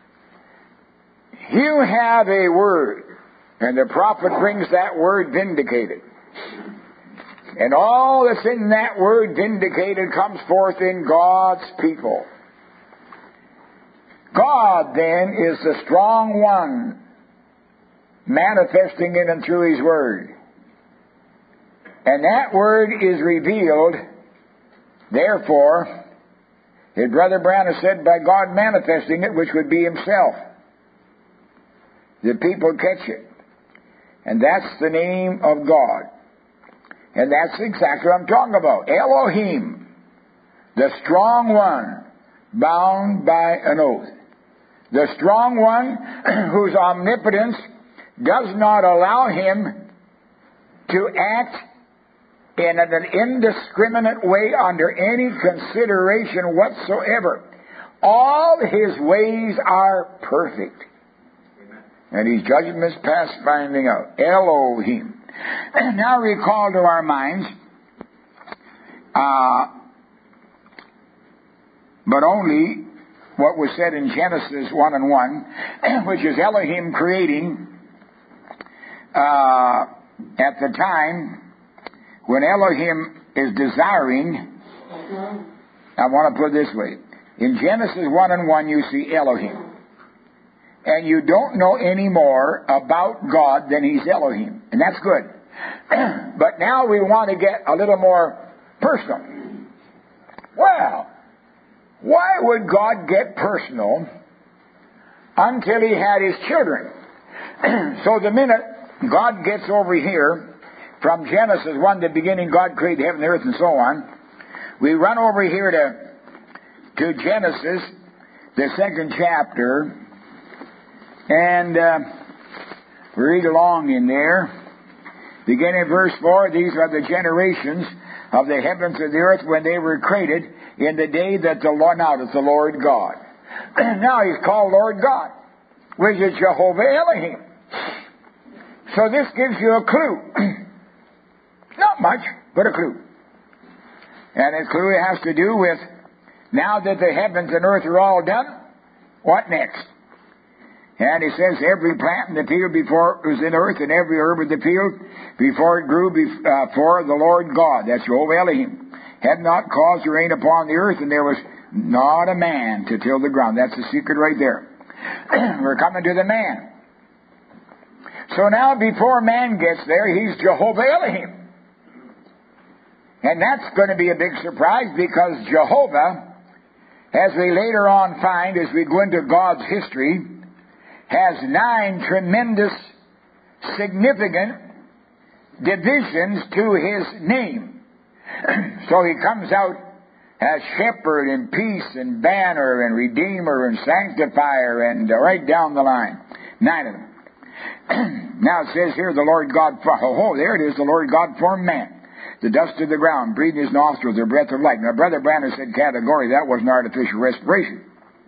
You have a word, and the prophet brings that word vindicated. And all that's in that word vindicated comes forth in God's people. God then is the strong one manifesting in and through His Word. And that Word is revealed, therefore, as Brother Branham said, by God manifesting it, which would be Himself. The people catch it. And that's the name of God. And that's exactly what I'm talking about. Elohim, the strong one, bound by an oath. The strong one whose omnipotence does not allow him to act in an indiscriminate way under any consideration whatsoever. All His ways are perfect. And His judgments past finding out. Elohim. Now recall to our minds, but only what was said in Genesis 1 and 1, which is Elohim creating at the time when Elohim is desiring. I want to put it this way. In Genesis 1 and 1 you see Elohim. And you don't know any more about God than He's Elohim. And that's good. But now we want to get a little more personal. Well, why would God get personal until He had His children? So the minute God gets over here, from Genesis 1, the beginning, God created heaven and earth and so on, we run over here to Genesis, the 2nd chapter, and we read along in there. Beginning in verse 4, these are the generations of the heavens and the earth when they were created in the day that the Lord, now it's the Lord God. Now He's called Lord God, which is Jehovah Elohim. So this gives you a clue. Not much, but a clue. And the clue has to do with, now that the heavens and earth are all done, what next? And He says, every plant in the field before it was in earth, and every herb of the field before it grew before the Lord God. That's Jehovah Elohim. Had not caused to rain upon the earth, and there was not a man to till the ground. That's the secret right there. We're coming to the man. So now before man gets there, He's Jehovah Elohim. And that's going to be a big surprise, because Jehovah, as we later on find as we go into God's history, has 9 tremendous, significant divisions to His name. So He comes out as shepherd and peace and banner and redeemer and sanctifier and right down the line. 9 of them. Now it says here, the Lord God, there it is, the Lord God formed man. The dust of the ground, breathed in his nostrils the breath of life. Now Brother Branham said categorically that wasn't artificial respiration.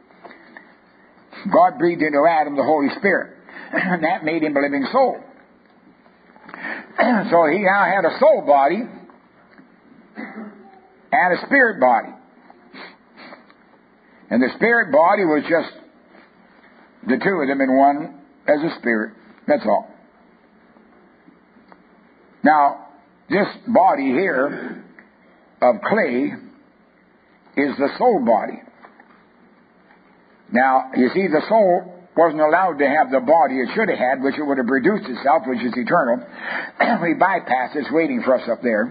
God breathed into Adam the Holy Spirit. And that made him a living soul. So he now had a soul body and a spirit body. And the spirit body was just the two of them in one as a spirit. That's all. Now, this body here of clay is the soul body. Now, you see, the soul wasn't allowed to have the body it should have had, which it would have produced itself, which is eternal. We bypass it. It's waiting for us up there.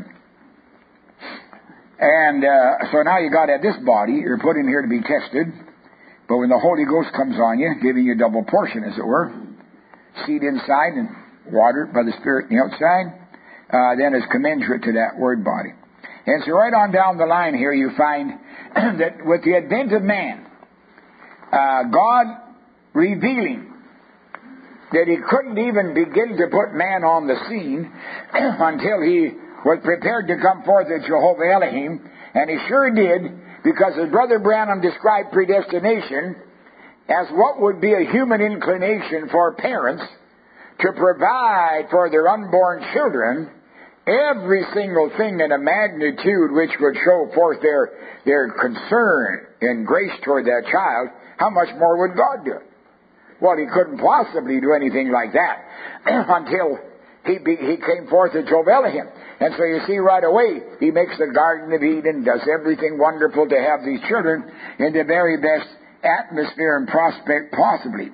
And so now you got to have this body. You're put in here to be tested. But when the Holy Ghost comes on you, giving you a double portion, as it were, seed inside and water by the Spirit on the outside, then is commensurate to that word body. And so right on down the line here, you find that with the advent of man, God revealing that He couldn't even begin to put man on the scene until He was prepared to come forth as Jehovah Elohim, and He sure did, because as Brother Branham described predestination as what would be a human inclination for parents to provide for their unborn children every single thing in a magnitude which would show forth their concern and grace toward that child. How much more would God do? Well, He couldn't possibly do anything like that until he came forth at Jobelahim. And so you see right away, he makes the Garden of Eden, does everything wonderful to have these children in the very best atmosphere and prospect possibly.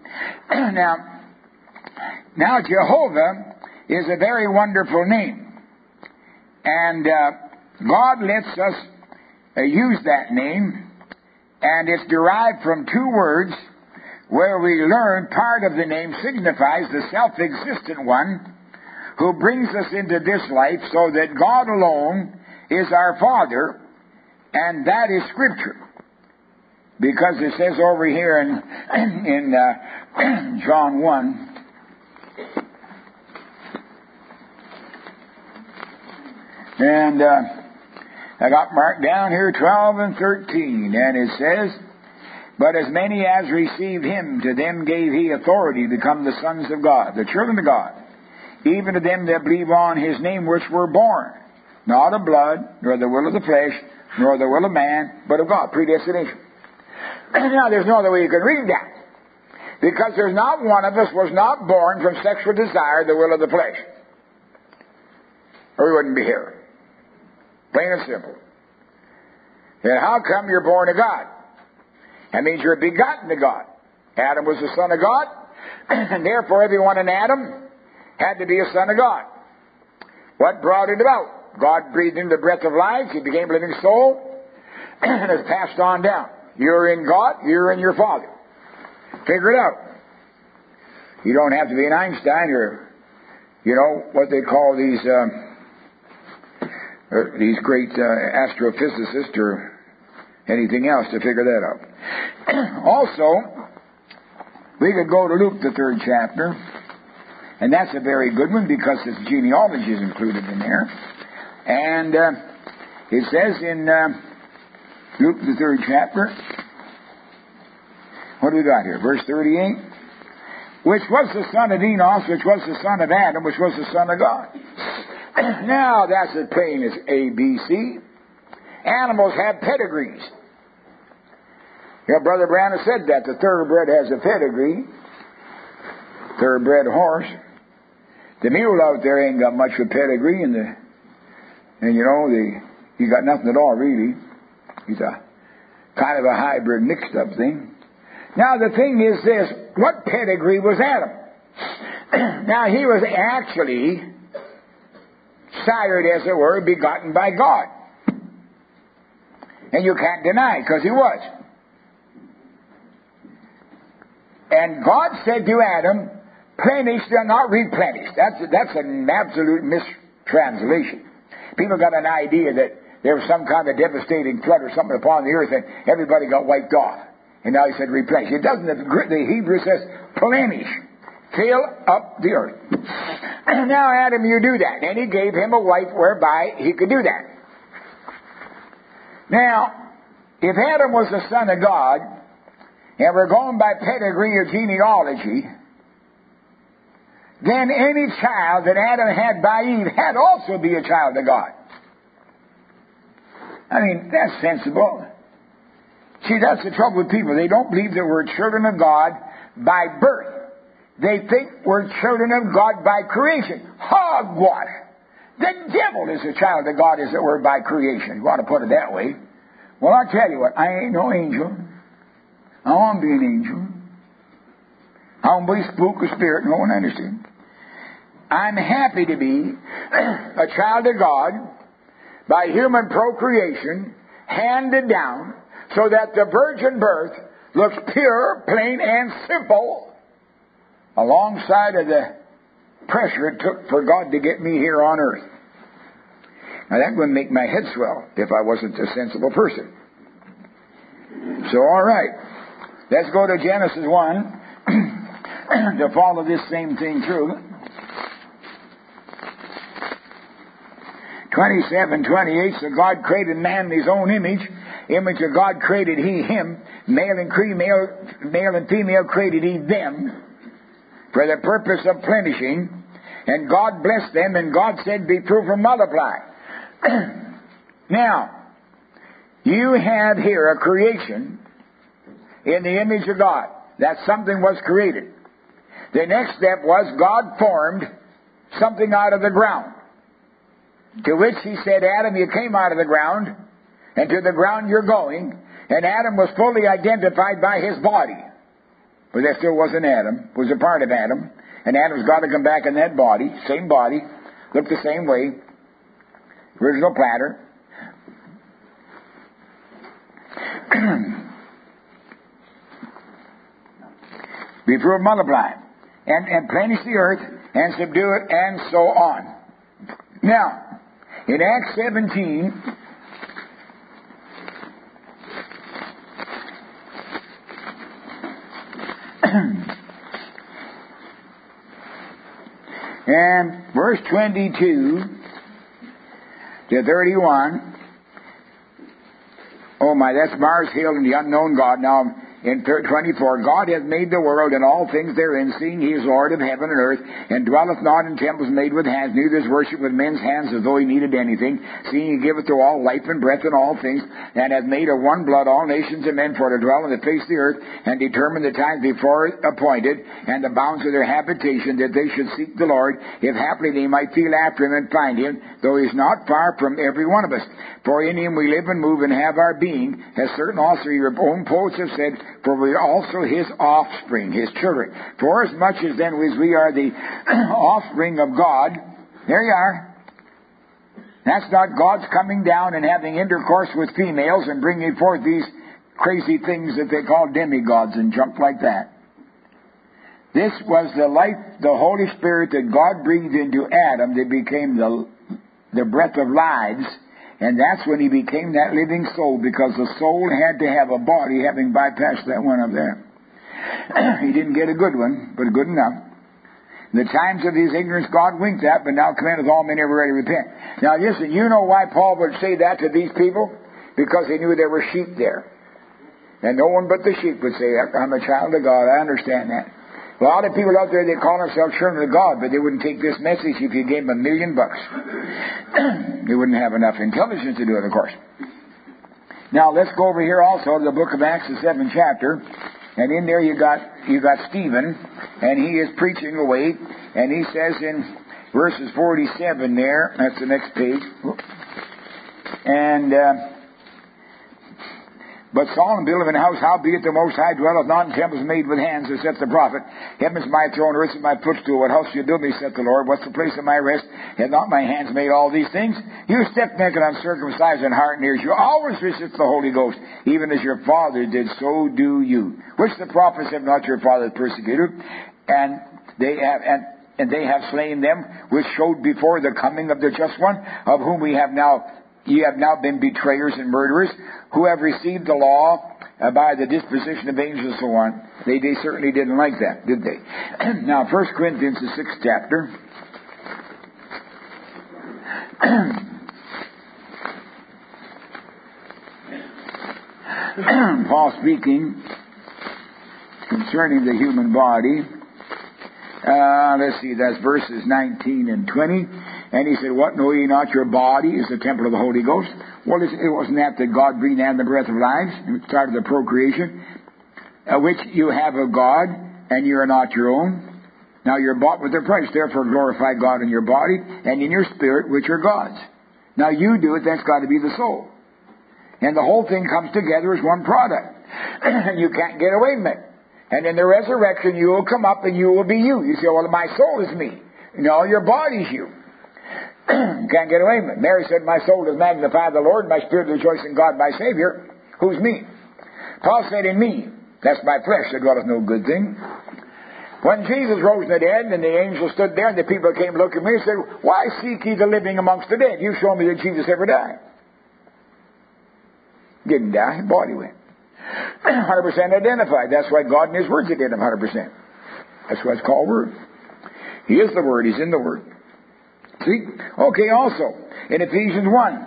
Now Jehovah is a very wonderful name. And God lets us use that name, and it's derived from two words where we learn part of the name signifies the self-existent one who brings us into this life, so that God alone is our Father, and that is Scripture. Because it says over here in John 1, and I got marked down here 12 and 13, and it says, "But as many as received him, to them gave he authority to become the sons of God," the children of God, "even to them that believe on his name, which were born, not of blood, nor the will of the flesh, nor the will of man, but of God." Predestination. Now, there's no other way you can read that. Because there's not one of us was not born from sexual desire, the will of the flesh. Or we wouldn't be here. Plain and simple. And how come you're born of God? That means you're begotten of God. Adam was the son of God, and therefore everyone in Adam had to be a son of God. What brought it about? God breathed in the breath of life, he became a living soul, and has passed on down. You're in God, you're in your Father. Figure it out. You don't have to be an Einstein or, what they call these great astrophysicists or anything else to figure that out. Also, we could go to Luke, the 3rd chapter, and that's a very good one because its genealogy is included in there. And it says in Luke, the 3rd chapter, what do we got here? Verse 38. "Which was the son of Enos, which was the son of Adam, which was the son of God." Now, that's as plain as ABC. Animals have pedigrees. Brother Branham said that. The thoroughbred has a pedigree. Thoroughbred horse. The mule out there ain't got much of a pedigree, he got nothing at all, really. He's a kind of a hybrid, mixed-up thing. Now, the thing is this. What pedigree was Adam? Now, he was actually sired, as it were, begotten by God. And you can't deny it, because he was. And God said to Adam, "Plenish, not replenish." That's an absolute mistranslation. People got an idea that there was some kind of devastating flood or something upon the earth and everybody got wiped off. And now he said replenish. It doesn't. The Hebrew says plenish. Fill up the earth. Now, Adam, you do that. And he gave him a wife whereby he could do that. Now, if Adam was the son of God, and we're going by pedigree or genealogy, then any child that Adam had by Eve had also be a child of God. I mean, that's sensible. See, that's the trouble with people. They don't believe that we're children of God by birth. They think we're children of God by creation. Hogwash! The devil is a child of God, as it were, by creation. You want to put it that way. Well, I'll tell you what. I ain't no angel. I don't want to be an angel. I don't be spook or spirit. No one understands. I'm happy to be a child of God by human procreation, handed down, so that the virgin birth looks pure, plain, and simple, alongside of the pressure it took for God to get me here on earth. Now that would make my head swell if I wasn't a sensible person. So, all right. Let's go to Genesis 1 to follow this same thing through. 27:28. "So God created man in his own image. Image of God created he him. Male and female created he them, for the purpose of plenishing. And God blessed them, and God said, be fruitful and multiply." Now, you have here a creation in the image of God. That something was created. The next step was God formed something out of the ground. To which he said, Adam, you came out of the ground, and to the ground you're going. And Adam was fully identified by his body. But that still wasn't Adam, was a part of Adam. And Adam's got to come back in that body, same body, look the same way, original platter. Be fruitful and multiply, and replenish the earth, and subdue it, and so on. Now, in Acts 17, and verse 22 to 31, oh my, that's Mars Hill and the unknown God. Now, in 24, God hath made the world and all things therein, seeing he is Lord of heaven and earth, and dwelleth not in temples made with hands, neither is worship with men's hands as though he needed anything, seeing he giveth to all life and breath and all things, and hath made of one blood all nations of men for to dwell on the face of the earth, and determined the times before appointed, and the bounds of their habitation, that they should seek the Lord, if haply they might feel after him and find him, though he is not far from every one of us. For in him we live and move and have our being, as certain also your own poets have said, for we are also his offspring, his children. For as much as then as we are the offspring of God, there you are. That's not God's coming down and having intercourse with females and bringing forth these crazy things that they call demigods and junk like that. This was the life, the Holy Spirit that God breathed into Adam that became the breath of lives. And that's when he became that living soul, because the soul had to have a body having bypassed that one up there. He didn't get a good one, but good enough. In the times of his ignorance God winked at, but now commandeth all men everywhere to repent. Now listen, you know why Paul would say that to these people? Because he knew there were sheep there. And no one but the sheep would say, I'm a child of God, I understand that. A lot of people out there, they call themselves children of God, but they wouldn't take this message if you gave them $1 million. They wouldn't have enough intelligence to do it, of course. Now, let's go over here also to the book of Acts, the 7th chapter. And in there you got Stephen, and he is preaching away. And he says in verses 47 there, that's the next page. And but Solomon buildeth an house, howbeit the Most High dwelleth not in temples made with hands, as saith the prophet. Heaven is my throne, earth is my footstool. What house shall you build me, saith the Lord? What's the place of my rest? Have not my hands made all these things? You stiff-necked and uncircumcised in heart and ears, you always resist the Holy Ghost, even as your father did, so do you. Which the prophets have not your fathers persecuted, and they have slain them, which showed before the coming of the just one, of whom ye have now been betrayers and murderers, who have received the law by the disposition of angels and so on. They certainly didn't like that, did they? Now, 1 Corinthians, the 6th chapter. Paul speaking concerning the human body. Let's see, that's verses 19 and 20. And he said, what, know ye not your body is the temple of the Holy Ghost? Well, it wasn't that God breathed in the breath of life, and started the procreation, which you have of God, and you are not your own. Now you're bought with a price, therefore glorify God in your body, and in your spirit, which are God's. Now you do it, that's got to be the soul. And the whole thing comes together as one product. And you can't get away from it. And in the resurrection, you will come up and you will be you. You say, well, my soul is me. No, your body's you. Can't get away from it. Mary said, my soul does magnify the Lord, my spirit rejoices in God my Savior. Who's me? Paul said, in me, that's my flesh, that dwelleth no good thing. When Jesus rose from the dead, and the angel stood there, and the people came looking at me and said, why seek ye the living amongst the dead? You show me that Jesus ever died. Didn't die, his body went. 100% identified. That's why God in His words did him 100%. That's why it's called Word. He is the Word. He's in the Word. See? Okay, also, in Ephesians 1.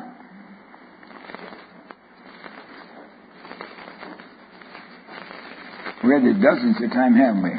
We read it dozens of times, haven't we?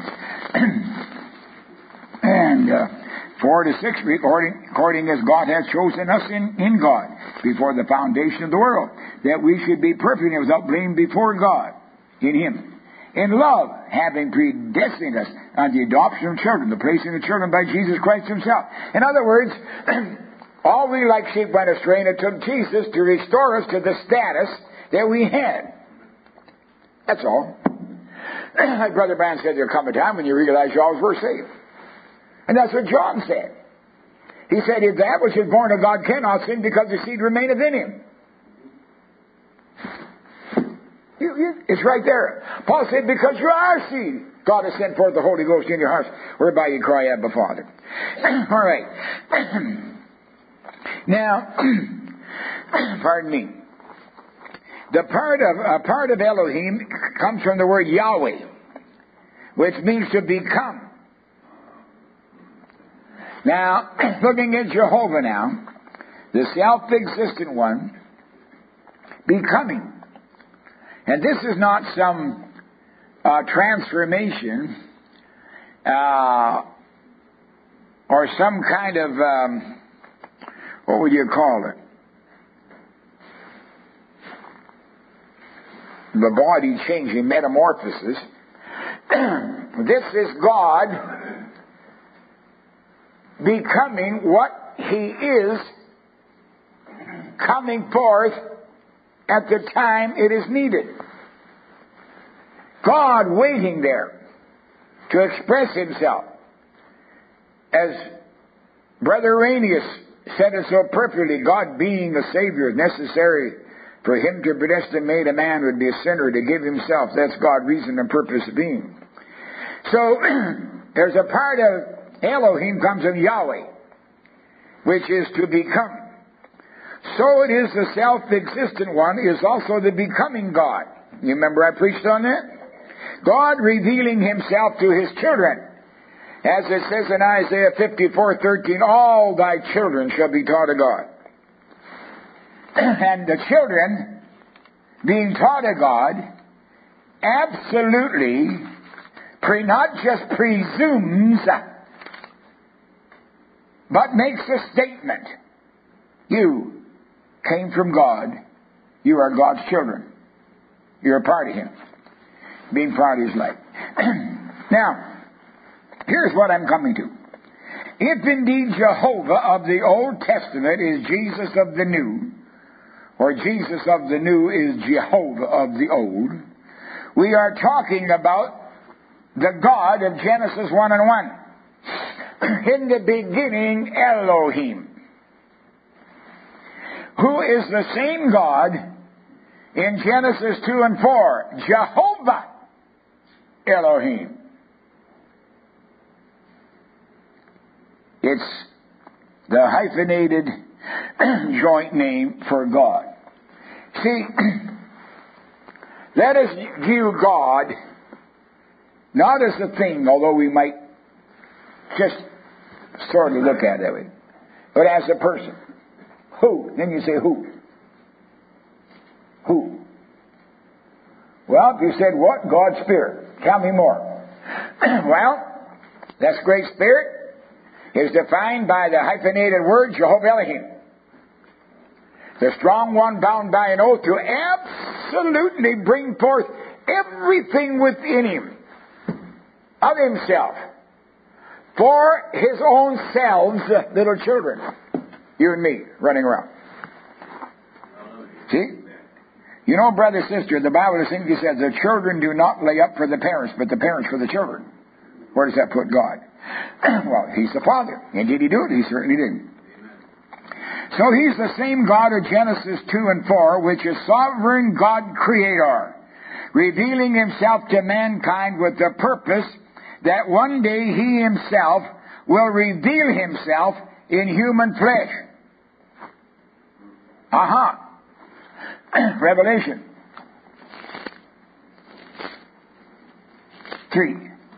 And 4 to 6, according as God has chosen us in God, before the foundation of the world, that we should be perfect and without blame before God, in Him. in love, having predestined us unto the adoption of children, the placing of children by Jesus Christ himself. In other words, all we like sheep went astray, and it took Jesus to restore us to the status that we had. That's all. Like Brother Branham said, there'll come a time when you realize you always were saved. And that's what John said. He said, if that which is born of God cannot sin because the seed remaineth in him. It's right there. Paul said, because you are seed, God has sent forth the Holy Ghost in your hearts, whereby you cry, Abba, Father. All right. Now, pardon me. The part of Elohim comes from the word Yahweh, which means to become. Now, looking at Jehovah now, the self-existent one, becoming. And this is not some transformation or some kind of, what would you call it? The body changing metamorphosis. This is God becoming what he is, coming forth at the time it is needed. God waiting there to express himself. As Brother Arrhenius said it so perfectly, God being a Savior is necessary for him to predestinate a man would be a sinner to give himself. That's God's reason and purpose of being. So, there's a part of Elohim comes from Yahweh, which is to become. So it is the self-existent one is also the becoming God. You remember I preached on that? God revealing himself to his children. As it says in Isaiah 54:13, all thy children shall be taught of God. And the children being taught of God absolutely not just presumes, but makes a statement. You came from God. You are God's children. You're a part of him. Being part of his life. Now, here's what I'm coming to. If indeed Jehovah of the Old Testament is Jesus of the New, or Jesus of the New is Jehovah of the Old, we are talking about the God of Genesis 1 and 1. In the beginning, Elohim, who is the same God in Genesis 2 and 4, Jehovah Elohim. It's the hyphenated joint name for God. See, let us view God not as a thing, although we might just sort of look at it, but as a person. Who? Then you say who? Who? Well, if you said what? God's Spirit. Tell me more. Well, that's great Spirit is defined by the hyphenated word Jehovah Elohim. The strong one bound by an oath to absolutely bring forth everything within him of himself for his own selves, little children. You and me running around. See? You know, brother, sister, the Bible distinctly says the children do not lay up for the parents, but the parents for the children. Where does that put God? Well, he's the Father. And did he do it? He certainly didn't. So he's the same God of Genesis 2 and 4, which is sovereign God Creator, revealing himself to mankind with the purpose that one day he himself will reveal himself in human flesh. Revelation 3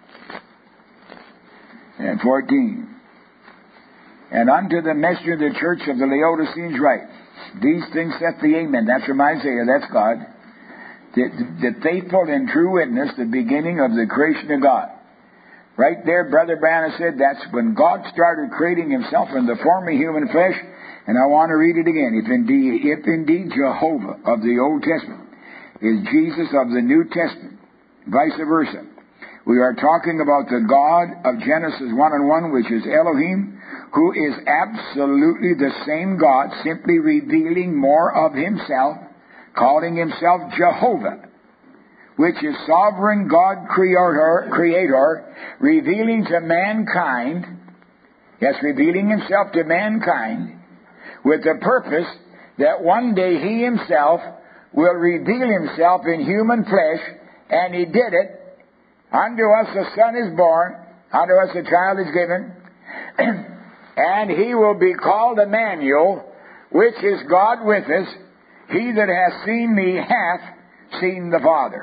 and 14. And unto the messenger of the church of the Laodiceans write, these things saith the Amen. That's from Isaiah. That's God. The faithful and true witness, the beginning of the creation of God. Right there, Brother Branham said, that's when God started creating himself in the form of human flesh. And I want to read it again. If indeed Jehovah of the Old Testament is Jesus of the New Testament, vice versa. We are talking about the God of Genesis 1:1, which is Elohim, who is absolutely the same God, simply revealing more of himself, calling himself Jehovah, which is sovereign God creator, revealing to mankind, revealing himself to mankind, with the purpose that one day he himself will reveal himself in human flesh, and he did it. Unto us a son is born, unto us a child is given, and he will be called Emmanuel, which is God with us. He that hath seen me hath seen the Father.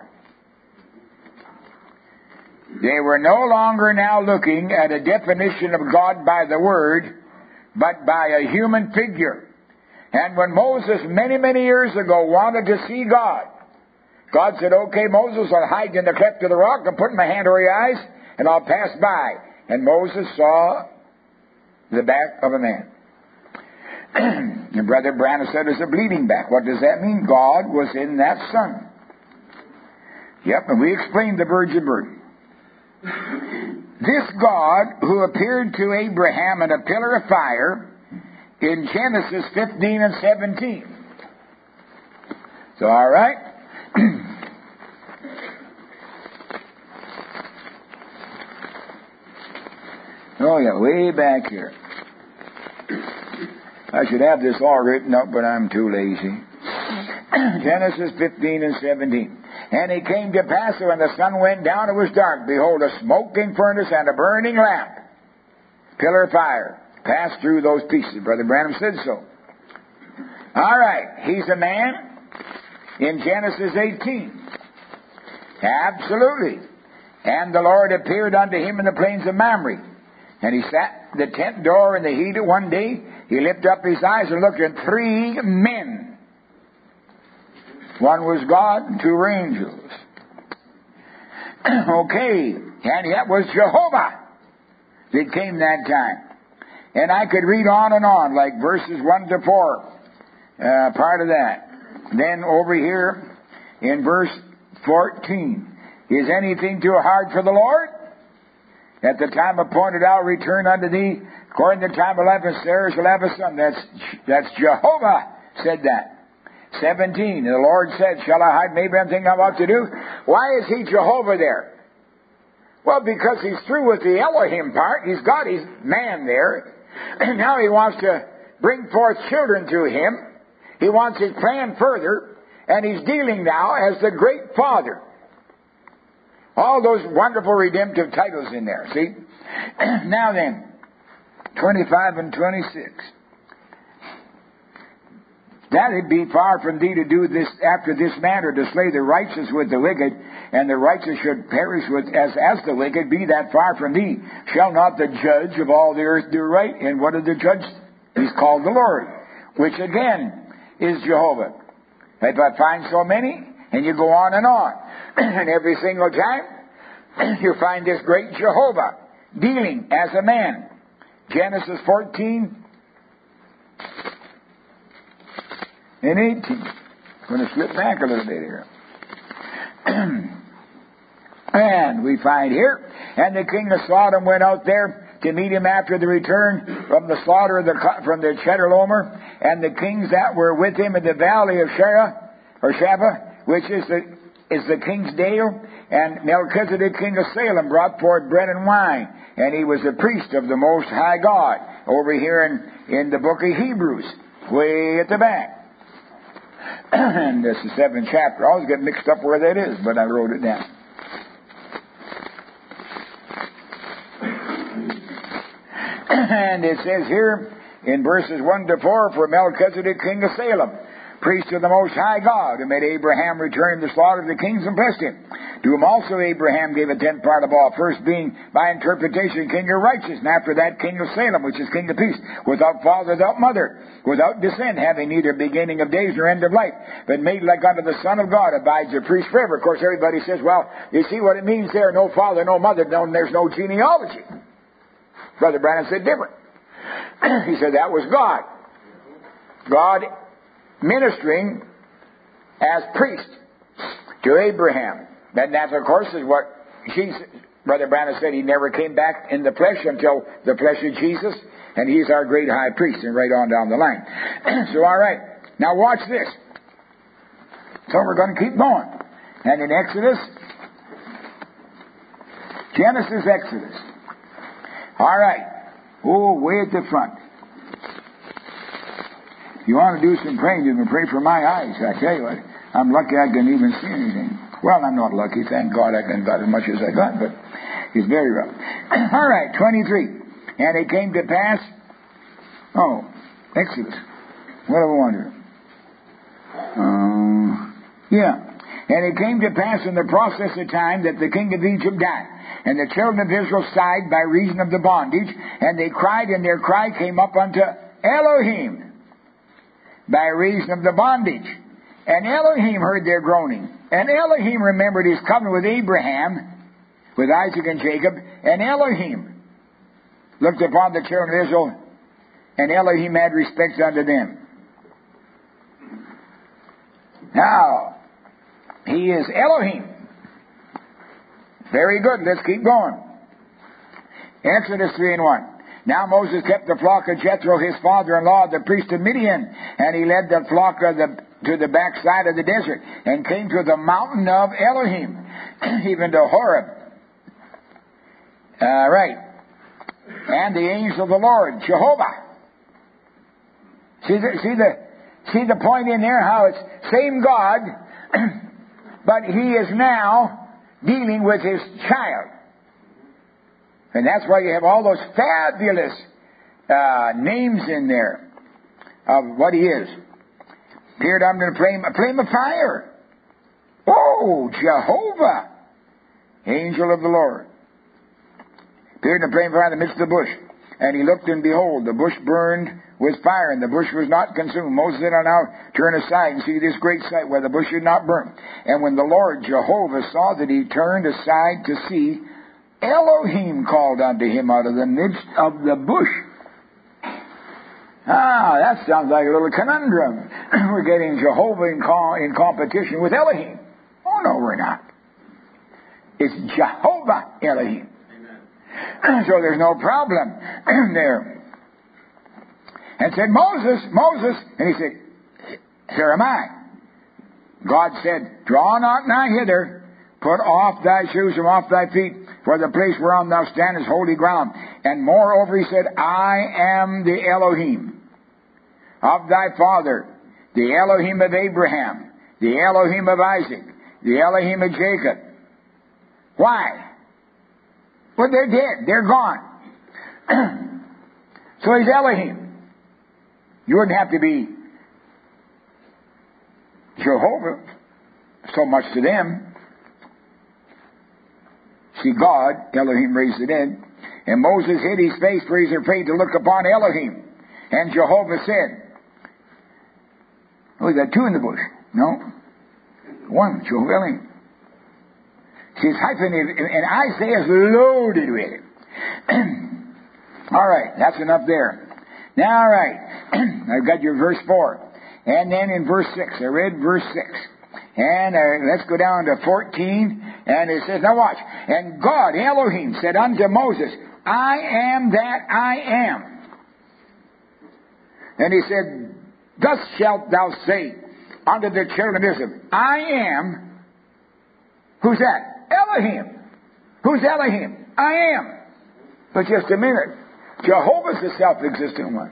They were no longer now looking at a definition of God by the Word, but by a human figure. And when Moses, many, many years ago, wanted to see God, God said, okay, Moses, I'll hide in the cleft of the rock and put my hand over your eyes, and I'll pass by. And Moses saw the back of a man. And Brother Branham said it's a bleeding back. What does that mean? God was in that son. Yep, and we explained the virgin birth. This God who appeared to Abraham in a pillar of fire in Genesis 15 and 17. So, all right. Oh, yeah, way back here. I should have this all written up, but I'm too lazy. Genesis 15 and 17. And it came to pass that when the sun went down, it was dark. Behold, a smoking furnace and a burning lamp, pillar of fire, passed through those pieces. Brother Branham said so. All right, he's a man in Genesis 18. Absolutely. And the Lord appeared unto him in the plains of Mamre. And he sat at the tent door in the heat of one day. He lifted up his eyes and looked at 3 men. One was God and 2 were angels. Okay, and that was Jehovah that came that time. And I could read on, like verses 1 to 4, part of that. Then over here in verse 14, is anything too hard for the Lord? At the time appointed I'll return unto thee. According to the time of life, and Sarah shall have a son. That's Jehovah said that. 17, the Lord said, shall I hide from Abraham thing I'm about to do? Why is he Jehovah there? Well, because he's through with the Elohim part. He's got his man there. And now he wants to bring forth children through him. He wants his plan further. And he's dealing now as the great Father. All those wonderful redemptive titles in there, see? Now then, 25 and 26. That it be far from thee to do this after this manner, to slay the righteous with the wicked, and the righteous should perish with as the wicked. Be that far from thee. Shall not the judge of all the earth do right? And what did the judge? He's called the Lord, which again is Jehovah. If I find so many, and you go on, and every single time you find this great Jehovah dealing as a man. Genesis 14 and 18. I'm going to slip back a little bit here. And we find here, and the king of Sodom went out there to meet him after the return from the slaughter from the Chedorlaomer, and the kings that were with him in the valley of Shaveh, which is the king's dale, and Melchizedek, king of Salem, brought forth bread and wine, and he was a priest of the Most High God, over here in the book of Hebrews, way at the back. And this is the 7th chapter. I always get mixed up where that is, but I wrote it down. And it says here in verses 1 to 4, for Melchizedek, king of Salem, priest of the Most High God, who made Abraham return the slaughter of the kings and blessed him. To whom also Abraham gave a 10th part of all, first being by interpretation king of righteousness, and after that king of Salem, which is king of peace, without father, without mother, without descent, having neither beginning of days nor end of life, but made like unto the Son of God, abides a priest forever. Of course, everybody says, well, you see what it means there, no father, no mother, there's no genealogy. Brother Branham said different. He said that was God. God ministering as priest to Abraham. And that, of course, is what Brother Branham said. He never came back in the flesh until the flesh of Jesus, and He's our great high priest, and right on down the line. So, all right. Now, watch this. So, we're going to keep going. And in Genesis, Exodus. All right. Oh, way at the front. If you want to do some praying, you can pray for my eyes. I tell you what, I'm lucky I can even see anything. Well, I'm not lucky. Thank God I got as much as I got, but He's very rough. All right, 23. And it came to pass... Oh, Exodus. What do I wonder? Yeah. And it came to pass in the process of time that the king of Egypt died. And the children of Israel sighed by reason of the bondage. And they cried, and their cry came up unto Elohim by reason of the bondage. And Elohim heard their groaning. And Elohim remembered His covenant with Abraham, with Isaac and Jacob. And Elohim looked upon the children of Israel, and Elohim had respect unto them. Now, He is Elohim. Very good. Let's keep going. Exodus 3:1. Now Moses kept the flock of Jethro, his father-in-law, the priest of Midian, and he led the flock to the backside of the desert, and came to the mountain of Elohim, even to Horeb. Right. And the angel of the Lord, Jehovah. See the point in there, how it's same God, but He is now dealing with His child. And that's why you have all those fabulous names in there of what He is. Appeared under a flame of fire. Oh, Jehovah, angel of the Lord. Appeared in a flame of fire in the midst of the bush. And he looked, and behold, the bush burned with fire, and the bush was not consumed. Moses said, "I'll now turn aside and see this great sight, where the bush should not burn." And when the Lord Jehovah saw that he turned aside to see, Elohim called unto him out of the midst of the bush. Ah, that sounds like a little conundrum. We're getting Jehovah in competition with Elohim. Oh, no, we're not. It's Jehovah Elohim. Amen. So there's no problem there. And said, Moses, and he said, "Here am I." God said, "Draw not nigh hither, put off thy shoes from off thy feet, for the place whereon thou standest holy ground. And moreover," he said, "I am the Elohim of thy father, the Elohim of Abraham, the Elohim of Isaac, the Elohim of Jacob." Why? Well, they're dead. They're gone. So He's Elohim. You wouldn't have to be Jehovah so much to them. See, God, Elohim raised the dead. And Moses hid his face, for he's afraid to look upon Elohim. And Jehovah said, "Oh, we got two in the bush." No. One, Jehovah Elohim. See, it's hyphenated, and Isaiah is loaded with it. All right, that's enough there. Now, all right, I've got your verse 4. And then in verse 6, I read verse 6. And let's go down to 14, and it says, now watch. And God, Elohim, said unto Moses, "I am that I am." And He said, "Thus shalt thou say unto the children of Israel, I am." Who's that? Elohim. Who's Elohim? I am. But just a minute. Jehovah's the self-existent one.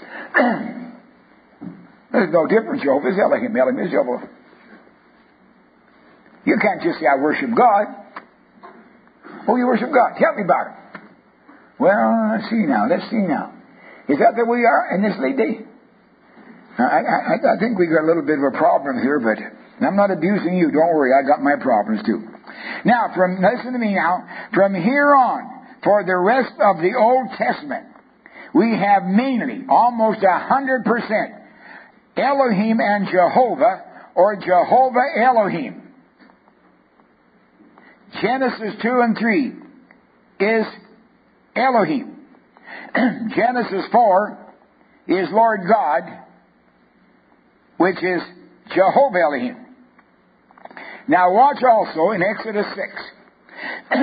There's no difference. Jehovah is Elohim. Elohim is Jehovah. You can't just say, "I worship God." Oh, you worship God. Tell me about it. Well, let's see now. Is that the way we are in this late day? I think we got a little bit of a problem here, but I'm not abusing you. Don't worry. I got my problems too. Now, listen to me now. From here on, for the rest of the Old Testament, we have mainly, almost 100%, Elohim and Jehovah, or Jehovah Elohim. Genesis 2 and 3 is Elohim. Genesis 4 is Lord God, which is Jehovah Elohim. Now watch also in Exodus 6.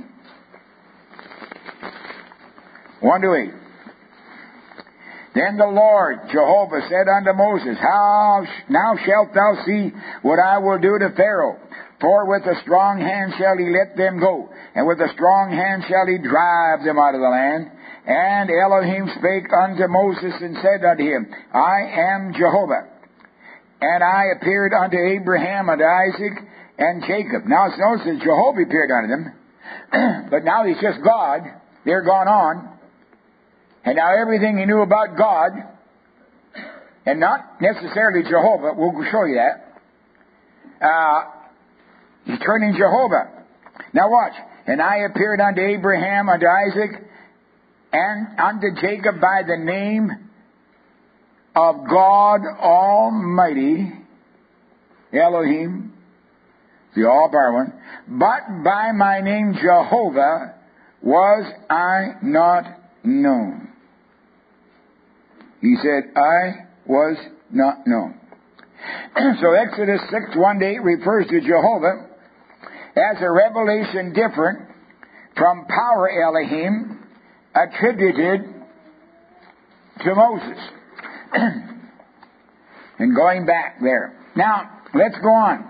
1 to 8. Then the Lord, Jehovah, said unto Moses, now shalt thou see what I will do to Pharaoh. For with a strong hand shall he let them go, and with a strong hand shall he drive them out of the land. And Elohim spake unto Moses and said unto him, I am Jehovah. And I appeared unto Abraham and Isaac and Jacob. Now notice that Jehovah appeared unto them, but now he's just God. They're gone on. And now everything he knew about God, and not necessarily Jehovah, we'll show you that, he's turning Jehovah. Now watch. And I appeared unto Abraham, unto Isaac, and unto Jacob by the name of God Almighty, Elohim, the all-power one, but by my name Jehovah was I not known. He said, I was not known. So Exodus 6, 1 to 8 refers to Jehovah as a revelation different from power Elohim attributed to Moses. And going back there. Now, let's go on.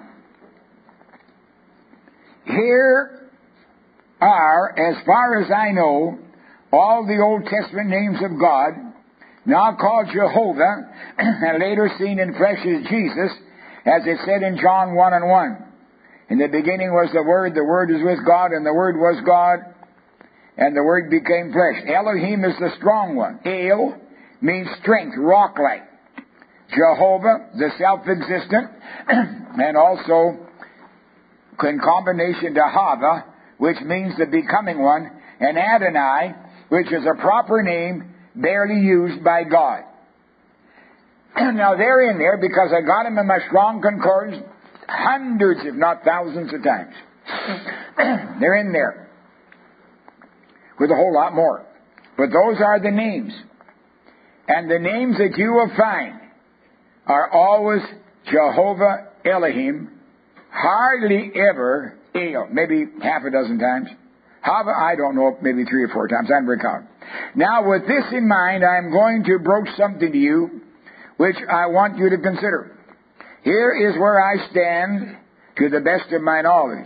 Here are, as far as I know, all the Old Testament names of God, now called Jehovah, and later seen in flesh as Jesus, as it said in John 1 and 1. In the beginning was the Word is with God, and the Word was God, and the Word became flesh. Elohim is the strong one. El means strength, rock-like. Jehovah, the self-existent, and also in combination to Hava, which means the becoming one, and Adonai, which is a proper name barely used by God. Now they're in there because I got them in my Strong Concordance hundreds, if not thousands of times. They're in there with a whole lot more. But those are the names. And the names that you will find are always Jehovah Elohim, hardly ever El, maybe half a dozen times. Hava, I don't know, maybe 3 or 4 times. I haven't recounted. Now, with this in mind, I'm going to broach something to you which I want you to consider. Here is where I stand to the best of my knowledge.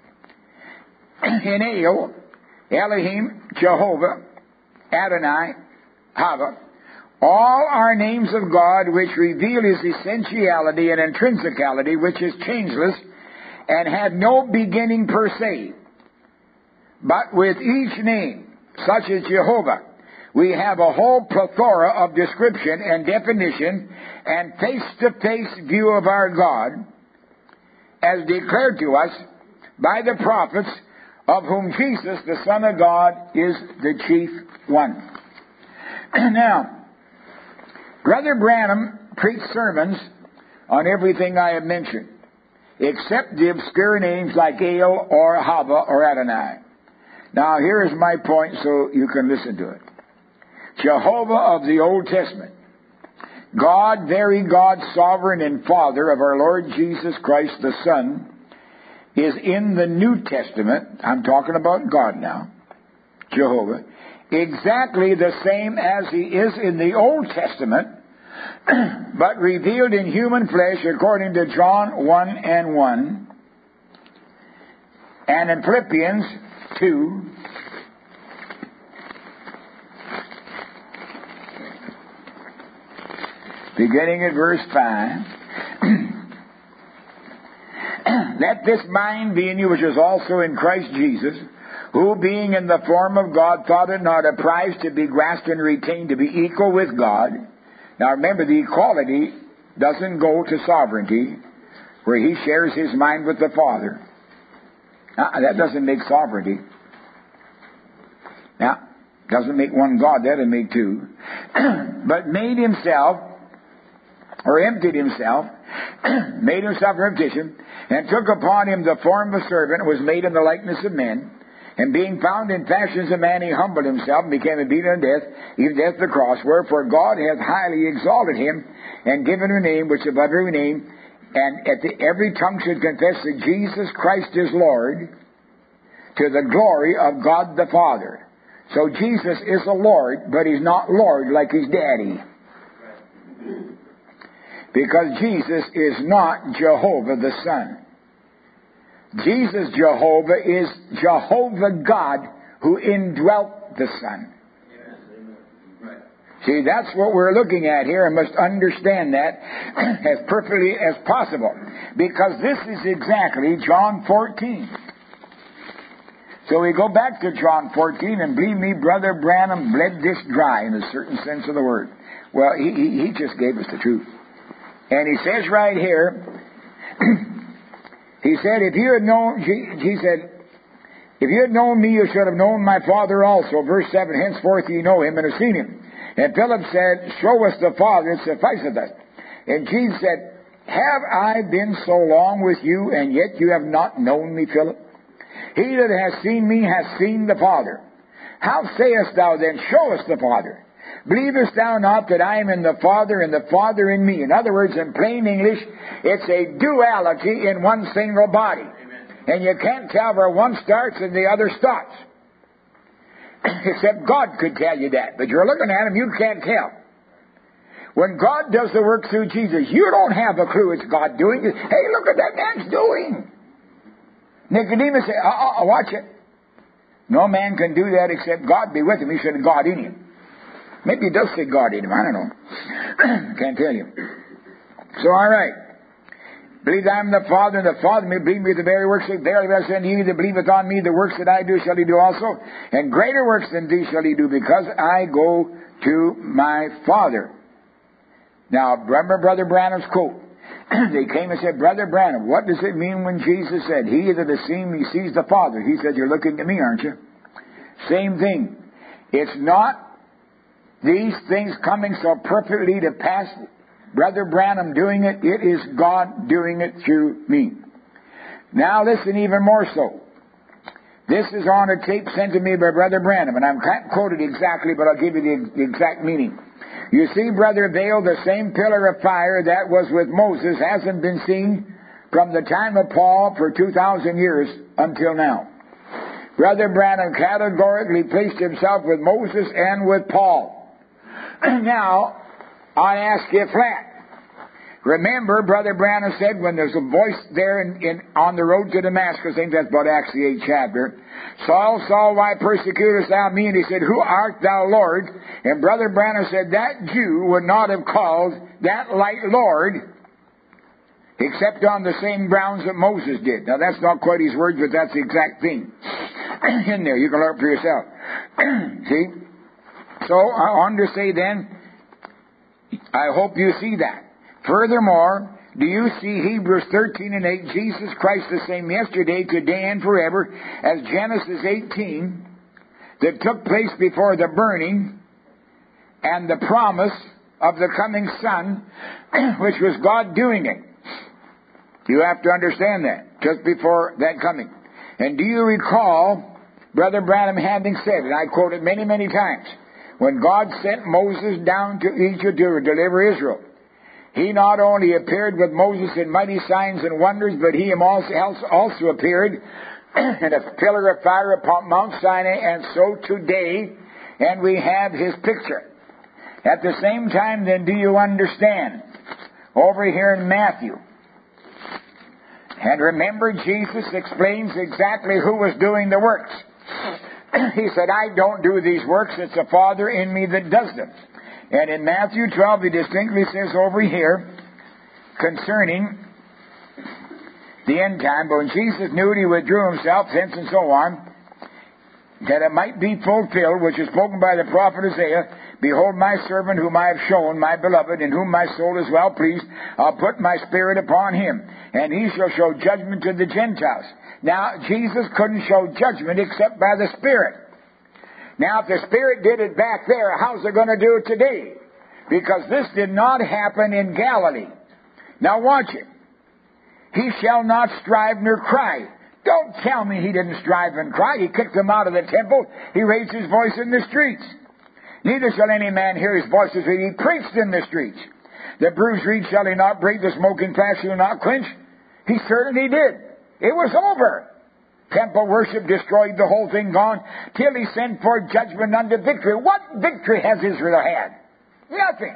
In El, Elohim, Jehovah, Adonai, Hava, all are names of God which reveal His essentiality and intrinsicality, which is changeless and have no beginning per se. But with each name, such as Jehovah, we have a whole plethora of description and definition and face-to-face view of our God, as declared to us by the prophets, of whom Jesus, the Son of God, is the chief one. Now, Brother Branham preached sermons on everything I have mentioned, except the obscure names like El or Hava or Adonai. Now, here is my point so you can listen to it. Jehovah of the Old Testament, God, very God, sovereign and Father of our Lord Jesus Christ the Son, is in the New Testament, I'm talking about God now, Jehovah, exactly the same as He is in the Old Testament, but revealed in human flesh according to John 1 and 1, and in Philippians 2, beginning at verse 5, let this mind be in you which is also in Christ Jesus, who being in the form of God thought it not a prize to be grasped and retained to be equal with God. Now remember, the equality doesn't go to sovereignty, where He shares His mind with the Father. That doesn't make sovereignty. Now, doesn't make one God, that'll make two. But made Himself, or emptied Himself, made Himself a repetition, and took upon Him the form of a servant, was made in the likeness of men. And being found in fashion as a man, He humbled Himself, and became obedient unto death, even death of the cross. Wherefore God hath highly exalted Him, and given Him a name which above every name, And every tongue should confess that Jesus Christ is Lord, to the glory of God the Father. So Jesus is the Lord, but He's not Lord like His daddy. Because Jesus is not Jehovah the Son. Jesus, Jehovah, is Jehovah God who indwelt the Son. See, that's what we're looking at here, and must understand that as perfectly as possible. Because this is exactly John 14. So we go back to John 14, and believe me, Brother Branham bled this dry in a certain sense of the word. Well, he just gave us the truth. And he says right here, he said, if you had known, he said, if you had known me, you should have known my Father also. Verse 7, henceforth ye know him and have seen him. And Philip said, show us the Father, it sufficeth us. And Jesus said, have I been so long with you, and yet you have not known me, Philip? He that has seen me has seen the Father. How sayest thou then, show us the Father? Believest thou not that I am in the Father, and the Father in me? In other words, in plain English, it's a duality in one single body. Amen. And you can't tell where one starts and the other stops. Except God could tell you that. But you're looking at Him, you can't tell. When God does the work through Jesus, you don't have a clue it's God doing it. Hey, look what that man's doing. Nicodemus said, watch it. No man can do that except God be with him. He said God in him. Maybe he does say God in him. I don't know. Can't tell you. So, all right. Believe I am the Father, and the Father may believe me the very works that verily I say unto you that believeth on me, the works that I do shall he do also, and greater works than these shall he do, because I go to my Father. Now, remember Brother Branham's quote. They came and said, Brother Branham, what does it mean when Jesus said, he that has seen me sees the Father? He said, you're looking at me, aren't you? Same thing. It's not these things coming so perfectly to pass, Brother Branham doing it. It is God doing it through me. Now listen even more so. This is on a tape sent to me by Brother Branham, and I can't quote it exactly, but I'll give you the exact meaning. You see, Brother Vail, the same pillar of fire that was with Moses hasn't been seen from the time of Paul for 2,000 years until now. Brother Branham categorically placed himself with Moses and with Paul. Now, I ask you flat. Remember, Brother Branham said when there's a voice there on the road to Damascus, I think that's about Acts the 8th chapter, Saul, Saul, why persecutest thou me? And he said, who art thou, Lord? And Brother Branham said, that Jew would not have called that light Lord, except on the same grounds that Moses did. Now, that's not quite his words, but that's the exact thing in there. You can learn for yourself. See? So, I want to say then, I hope you see that. Furthermore, do you see Hebrews 13 and 8, Jesus Christ the same yesterday, today, and forever, as Genesis 18, that took place before the burning and the promise of the coming Son, which was God doing it. You have to understand that, just before that coming. And do you recall Brother Branham having said, and I quote it many, many times, when God sent Moses down to Egypt to deliver Israel, He not only appeared with Moses in mighty signs and wonders, but He also appeared in a pillar of fire upon Mount Sinai, and so today, and we have His picture. At the same time, then, do you understand? Over here in Matthew, and remember, Jesus explains exactly who was doing the works. He said, I don't do these works, it's the Father in me that does them. And in Matthew 12, He distinctly says over here, concerning the end time, but when Jesus knew it, He withdrew Himself, thence and so on, that it might be fulfilled, which is spoken by the prophet Isaiah, behold my servant whom I have shown, my beloved, in whom my soul is well pleased, I'll put my spirit upon him, and he shall show judgment to the Gentiles. Now, Jesus couldn't show judgment except by the Spirit. Now, if the Spirit did it back there, how's it going to do it today? Because this did not happen in Galilee. Now, watch it. He shall not strive nor cry. Don't tell me He didn't strive and cry. He kicked them out of the temple. He raised His voice in the streets. Neither shall any man hear His voice as He preached in the streets. The bruised reed shall he not break, the smoking flax shall not quench. He certainly did. It was over. Temple worship destroyed, the whole thing gone, till he sent forth judgment unto victory. What victory has Israel had? Nothing.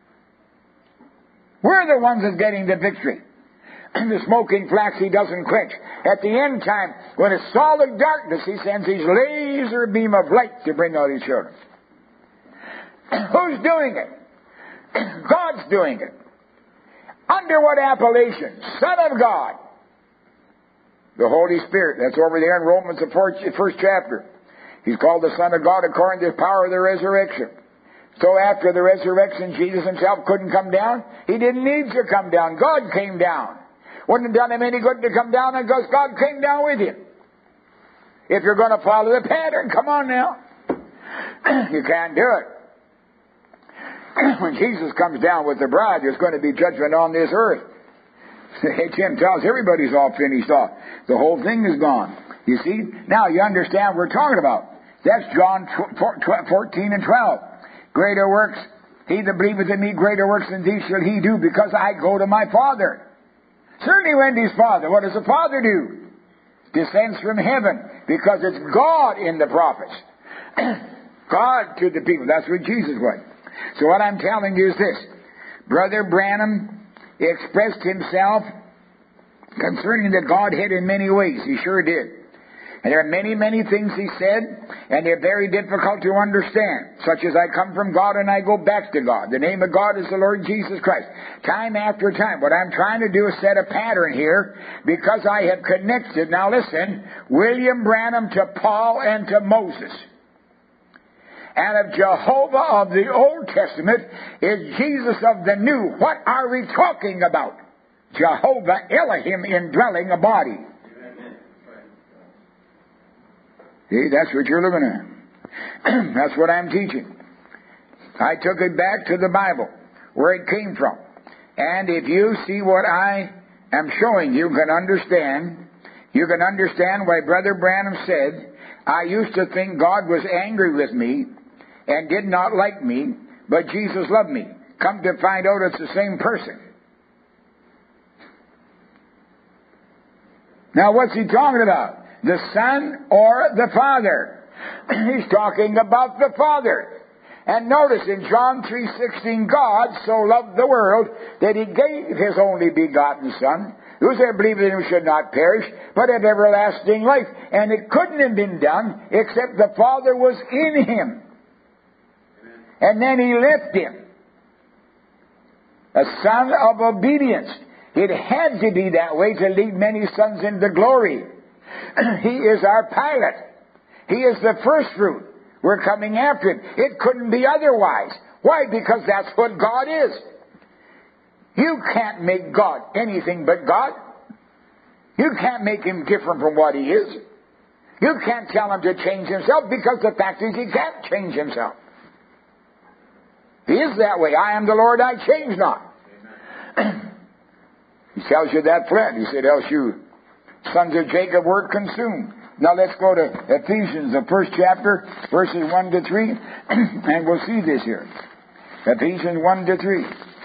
We're the ones that's getting the victory. The smoking flax he doesn't quench. At the end time, when it's solid darkness, he sends his laser beam of light to bring out his children. Who's doing it? God's doing it. Under what appellation? Son of God. The Holy Spirit. That's over there in Romans, the first chapter. He's called the Son of God according to the power of the resurrection. So after the resurrection, Jesus himself couldn't come down. He didn't need to come down. God came down. Wouldn't have done him any good to come down because God came down with him. If you're going to follow the pattern, come on now. You can't do it. When Jesus comes down with the bride, there's going to be judgment on this earth. Jim tells everybody's all finished off. The whole thing is gone. You see? Now you understand what we're talking about. That's John 14 and 12. Greater works, he that believeth in me, greater works than these shall he do, because I go to my Father. Certainly went to his Father. What does the Father do? Descends from heaven, because it's God in the prophets. God to the people. That's what Jesus was. So what I'm telling you is this. Brother Branham expressed himself concerning the Godhead in many ways. He sure did. And there are many, many things he said, and they're very difficult to understand, such as I come from God and I go back to God. The name of God is the Lord Jesus Christ. Time after time. What I'm trying to do is set a pattern here, because I have connected, now listen, William Branham to Paul and to Moses. And of Jehovah of the Old Testament is Jesus of the New. What are we talking about? Jehovah Elohim indwelling a body. See, that's what you're looking at. That's what I'm teaching. I took it back to the Bible, where it came from. And if you see what I am showing you can understand why Brother Branham said, I used to think God was angry with me and did not like me, but Jesus loved me. Come to find out it's the same person. Now what's he talking about? The Son or the Father? He's talking about the Father. And notice in John 3:16, God so loved the world that he gave his only begotten Son. Whosoever believeth in him should not perish, but have everlasting life. And it couldn't have been done except the Father was in him. And then he left him. A son of obedience. It had to be that way to lead many sons into glory. He is our pilot. He is the first fruit. We're coming after him. It couldn't be otherwise. Why? Because that's what God is. You can't make God anything but God. You can't make him different from what he is. You can't tell him to change himself, because the fact is he can't change himself. He is that way. I am the Lord, I change not. He tells you that flat. He said, else you sons of Jacob were consumed. Now let's go to Ephesians, the first chapter, verses 1 to 3, and we'll see this here. Ephesians 1 to 3.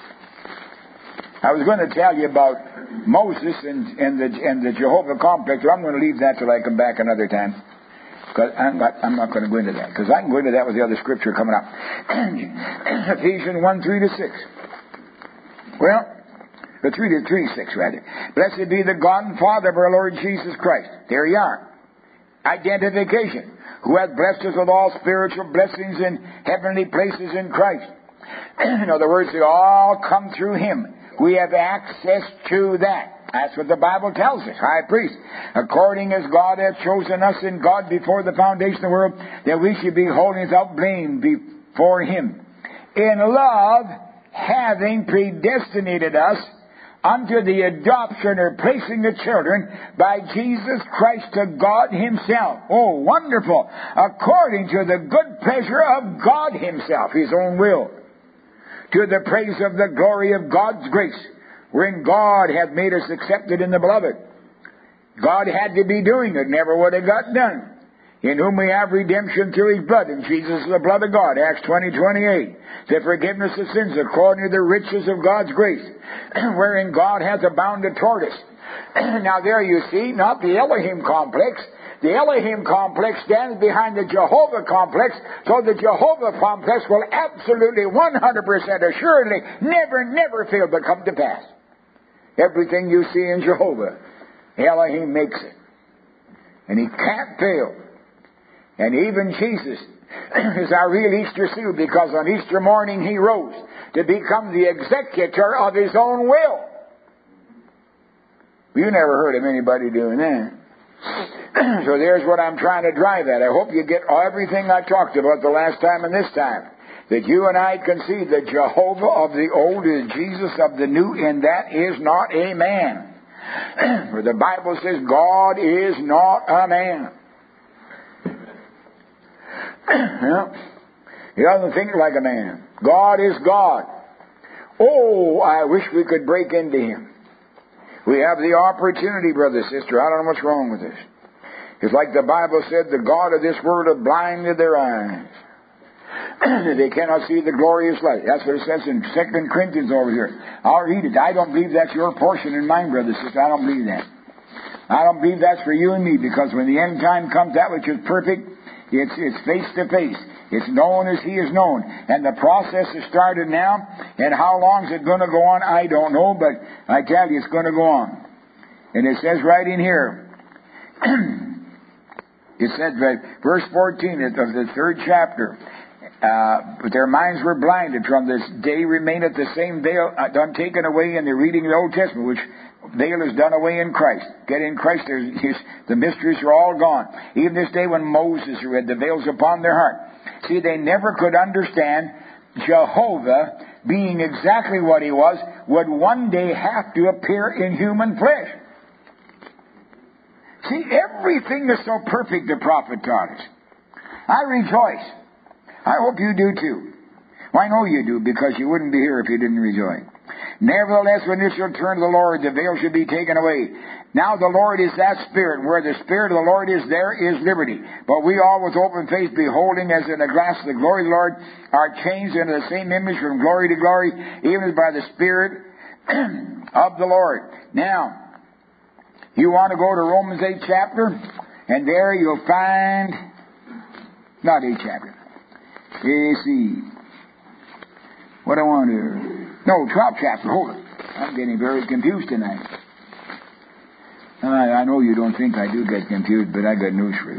I was going to tell you about Moses and the Jehovah complex, but I'm going to leave that till I come back another time. Because I'm not going to go into that. Because I can go into that with the other scripture coming up. Ephesians 1, 3 to 6. Well, the 3 to 6 rather. Blessed be the God and Father of our Lord Jesus Christ. There you are. Identification. Who hath blessed us with all spiritual blessings in heavenly places in Christ. In other words, they all come through him. We have access to that. That's what the Bible tells us. High priest. According as God hath chosen us in God before the foundation of the world, that we should be holy without blame before him. In love, having predestinated us unto the adoption or placing the children by Jesus Christ to God himself. Oh, wonderful. According to the good pleasure of God himself, his own will. To the praise of the glory of God's grace, wherein God hath made us accepted in the beloved. God had to be doing it. Never would have got done in whom we have redemption through His blood. And Jesus is the blood of God, Acts 20:28. The forgiveness of sins according to the riches of God's grace, wherein God hath abounded toward us. Now there you see, not the Elohim complex. The Elohim complex stands behind the Jehovah complex, so the Jehovah complex will absolutely 100% assuredly never fail but come to pass. Everything you see in Jehovah, Elohim makes it. And He can't fail. And even Jesus is our real Easter seal, because on Easter morning He rose to become the executor of His own will. You never heard of anybody doing that. So there's what I'm trying to drive at. I hope you get everything I talked about the last time and this time. That you and I can see the Jehovah of the old is Jesus of the new, and that is not a man. For the Bible says God is not a man. He doesn't think like a man. God is God. Oh, I wish we could break into Him. We have the opportunity, brother, sister. I don't know what's wrong with this. It's like the Bible said, the God of this world hath blinded their eyes. They cannot see the glorious light. That's what it says in 2 Corinthians over here. I'll read it. I don't believe that's your portion and mine, brother, sister. I don't believe that. I don't believe that's for you and me, because when the end time comes, that which is perfect, it's face to face. It's known as He is known. And the process has started now. And how long is it going to go on? I don't know, but I tell you, it's going to go on. And it says right in here, it said, verse 14 of the 3rd chapter, but their minds were blinded. From this day remaineth the same veil done taken away in the reading of the Old Testament, which veil is done away in Christ. Get in Christ, the mysteries are all gone. Even this day when Moses read, the veils upon their heart. See, they never could understand Jehovah, being exactly what He was, would one day have to appear in human flesh. See, everything is so perfect, the prophet taught us. I rejoice. I hope you do too. Well, I know you do, because you wouldn't be here if you didn't rejoice. Nevertheless, when you shall turn to the Lord, the veil shall be taken away. Now the Lord is that Spirit, and where the Spirit of the Lord is, there is liberty. But we all with open face, beholding as in a glass the glory of the Lord, are changed into the same image from glory to glory, even as by the Spirit of the Lord. Now, you want to go to Romans 8 chapter, and there you'll find, not 8 chapter, let's see, what I want to, no, 12th chapter, hold it. I'm getting very confused tonight. I know you don't think I do get confused, but I got news for you.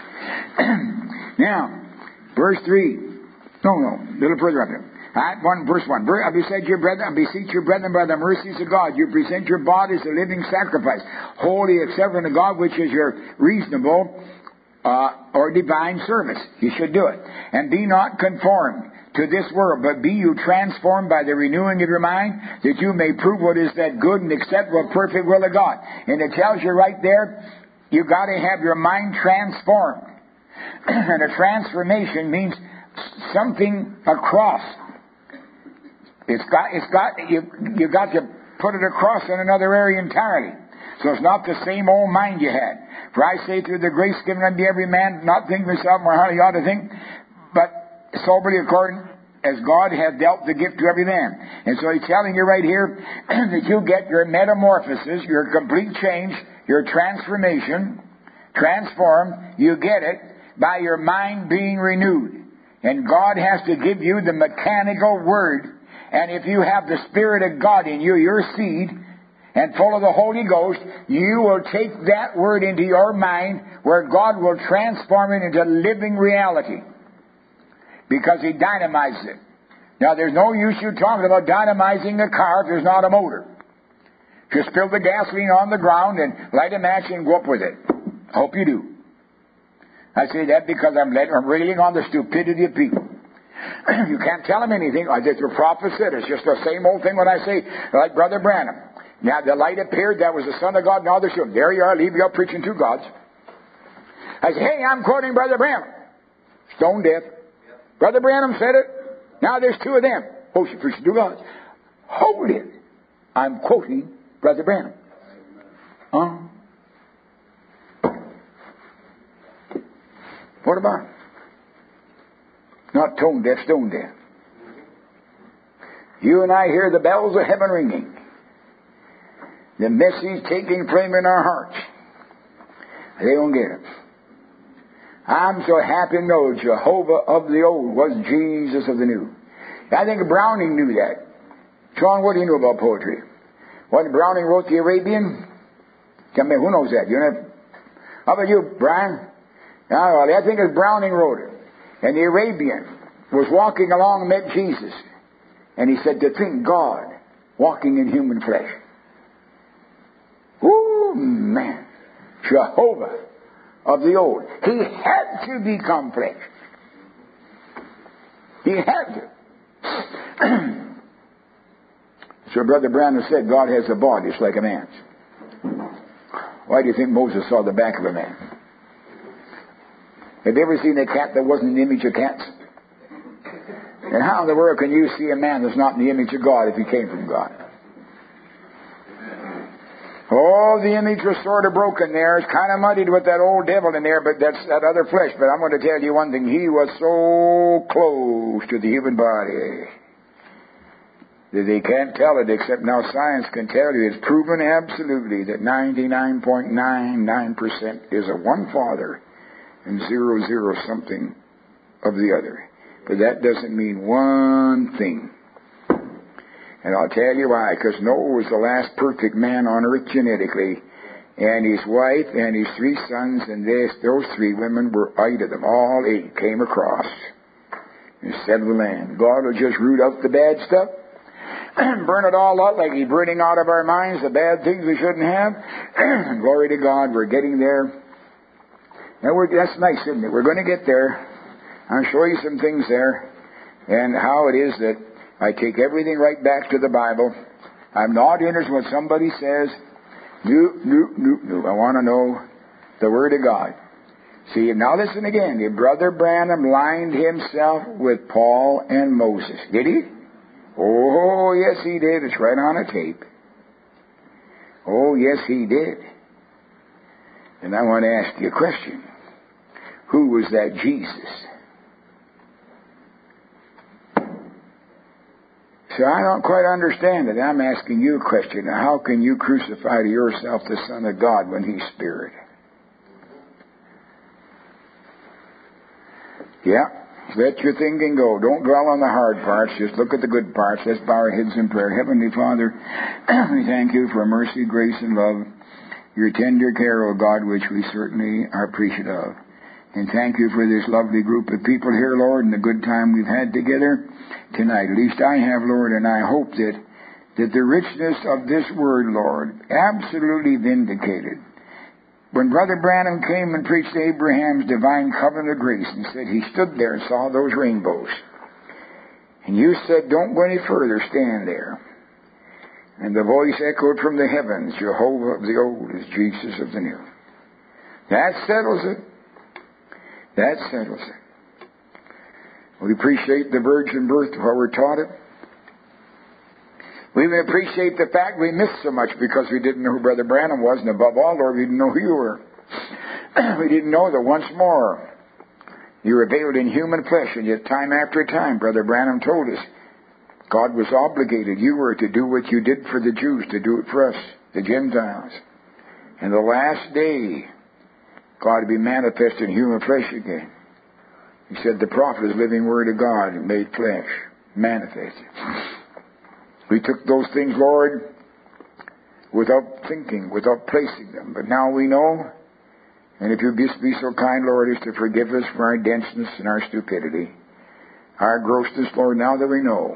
Now, verse 3. No, a little further up here. Verse 1. I beseech you, brethren, by the mercies of God, you present your bodies a living sacrifice, holy, acceptable unto God, which is your reasonable or divine service. You should do it. And be not conformed to this world, but be you transformed by the renewing of your mind, that you may prove what is that good and acceptable, perfect will of God. And it tells you right there, you got to have your mind transformed. And a transformation means something across. You got to put it across in another area entirely. So it's not the same old mind you had. For I say, through the grace given unto every man, not think himself more highly ought to think, but soberly according as God hath dealt the gift to every man. And so He's telling you right here that you get your metamorphosis, your complete change, your transformation, transformed, you get it by your mind being renewed. And God has to give you the mechanical word. And if you have the Spirit of God in you, your seed, and full of the Holy Ghost, you will take that word into your mind, where God will transform it into living reality. Because He dynamizes it. Now, there's no use you talking about dynamizing a car if there's not a motor. Just spill the gasoline on the ground and light a match and go up with it. I hope you do. I say that because I'm railing on the stupidity of people. You can't tell them anything. The prophet said it's just the same old thing when I say, like Brother Branham. Now, the light appeared, that was the Son of God, now there's two. There you are, leave you up preaching two gods. I say, hey, I'm quoting Brother Branham. Stone deaf. Brother Branham said it. Now there's two of them. Oh, she preached two gods. Hold it. I'm quoting Brother Branham. What about it? Not tone deaf, stone deaf. You and I hear the bells of heaven ringing. The message taking flame in our hearts. They don't get it. I'm so happy to know Jehovah of the old was Jesus of the new. I think Browning knew that. Sean, what do you know about poetry? When Browning wrote the Arabian? Tell me, who knows that? You know? How about you, Brian? I think it's Browning wrote it. And the Arabian was walking along and met Jesus. And he said, to think God walking in human flesh. Ooh, man. Jehovah of the old. He had to become flesh. He had to. So Brother Branham said, God has a body. It's like a man's. Why do you think Moses saw the back of a man? Have you ever seen a cat that wasn't in the image of cats? And how in the world can you see a man that's not in the image of God if he came from God? Oh, the image was sort of broken there. It's kind of muddied with that old devil in there, but that's that other flesh. But I'm going to tell you one thing. He was so close to the human body that they can't tell it, except now science can tell you. It's proven absolutely that 99.99% is of one Father and 0 something of the other. But that doesn't mean one thing. And I'll tell you why. Because Noah was the last perfect man on earth genetically. And his wife and his 3 sons and those 3 women were 8 of them. All 8 came across and settled the land. God will just root out the bad stuff. Burn it all out like He's burning out of our minds the bad things we shouldn't have. Glory to God, we're getting there. Now that's nice, isn't it? We're going to get there. I'll show you some things there. And how it is that I take everything right back to the Bible. I'm not interested in what somebody says. No. I want to know the Word of God. See, now listen again. Brother Branham lined himself with Paul and Moses. Did he? Oh, yes, he did. It's right on a tape. Oh, yes, he did. And I want to ask you a question. Who was that Jesus? So I don't quite understand it. I'm asking you a question. How can you crucify to yourself the Son of God when He's Spirit? Yeah. Let your thinking go. Don't dwell on the hard parts. Just look at the good parts. Let's bow our heads in prayer. Heavenly Father, we thank You for mercy, grace, and love. Your tender care, O God, which we certainly are appreciative of. And thank You for this lovely group of people here, Lord, and the good time we've had together tonight. At least I have, Lord, and I hope that the richness of this word, Lord, absolutely vindicated. When Brother Branham came and preached Abraham's divine covenant of grace and said he stood there and saw those rainbows, and You said, don't go any further, stand there. And the voice echoed from the heavens, Jehovah of the old is Jesus of the new. That settles it. That settles it. We appreciate the virgin birth while we're taught it. We appreciate the fact we missed so much because we didn't know who Brother Branham was, and above all, Lord, we didn't know who You were. We didn't know that once more You were veiled in human flesh, and yet time after time, Brother Branham told us, God was obligated. You were to do what You did for the Jews, to do it for us, the Gentiles. And the last day, God would be manifest in human flesh again. He said the prophet is the living Word of God made flesh, manifested. We took those things, Lord, without thinking, without placing them. But now we know, and if You just be so kind, Lord, as to forgive us for our denseness and our stupidity, our grossness, Lord, now that we know.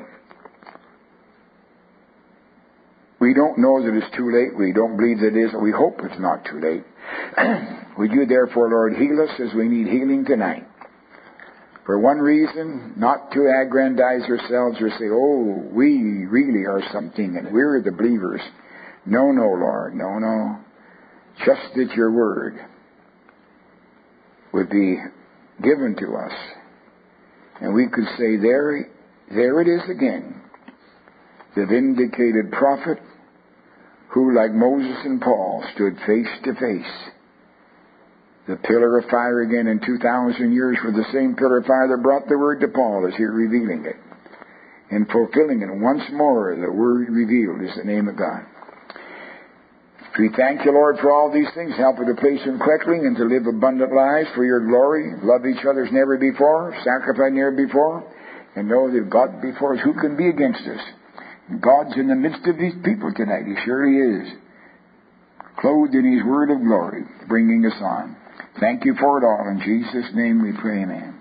We don't know that it's too late. We don't believe that it is. We hope it's not too late. Would You therefore, Lord, heal us as we need healing tonight? For one reason, not to aggrandize ourselves or say, oh, we really are something and we're the believers. No, Lord, no. Just that Your Word would be given to us. And we could say, there it is again. The vindicated prophet who, like Moses and Paul, stood face to face The pillar of fire again in 2,000 years, for the same pillar of fire that brought the word to Paul is here revealing it. And fulfilling it once more, the word revealed is the name of God. We thank you, Lord, for all these things. Help us to place them correctly and to live abundant lives for your glory. Love each other as never before. Sacrifice never before. And know that God before us, who can be against us? And God's in the midst of these people tonight. He surely is. Clothed in His word of glory, bringing us on. Thank you for it all. In Jesus' name we pray, amen.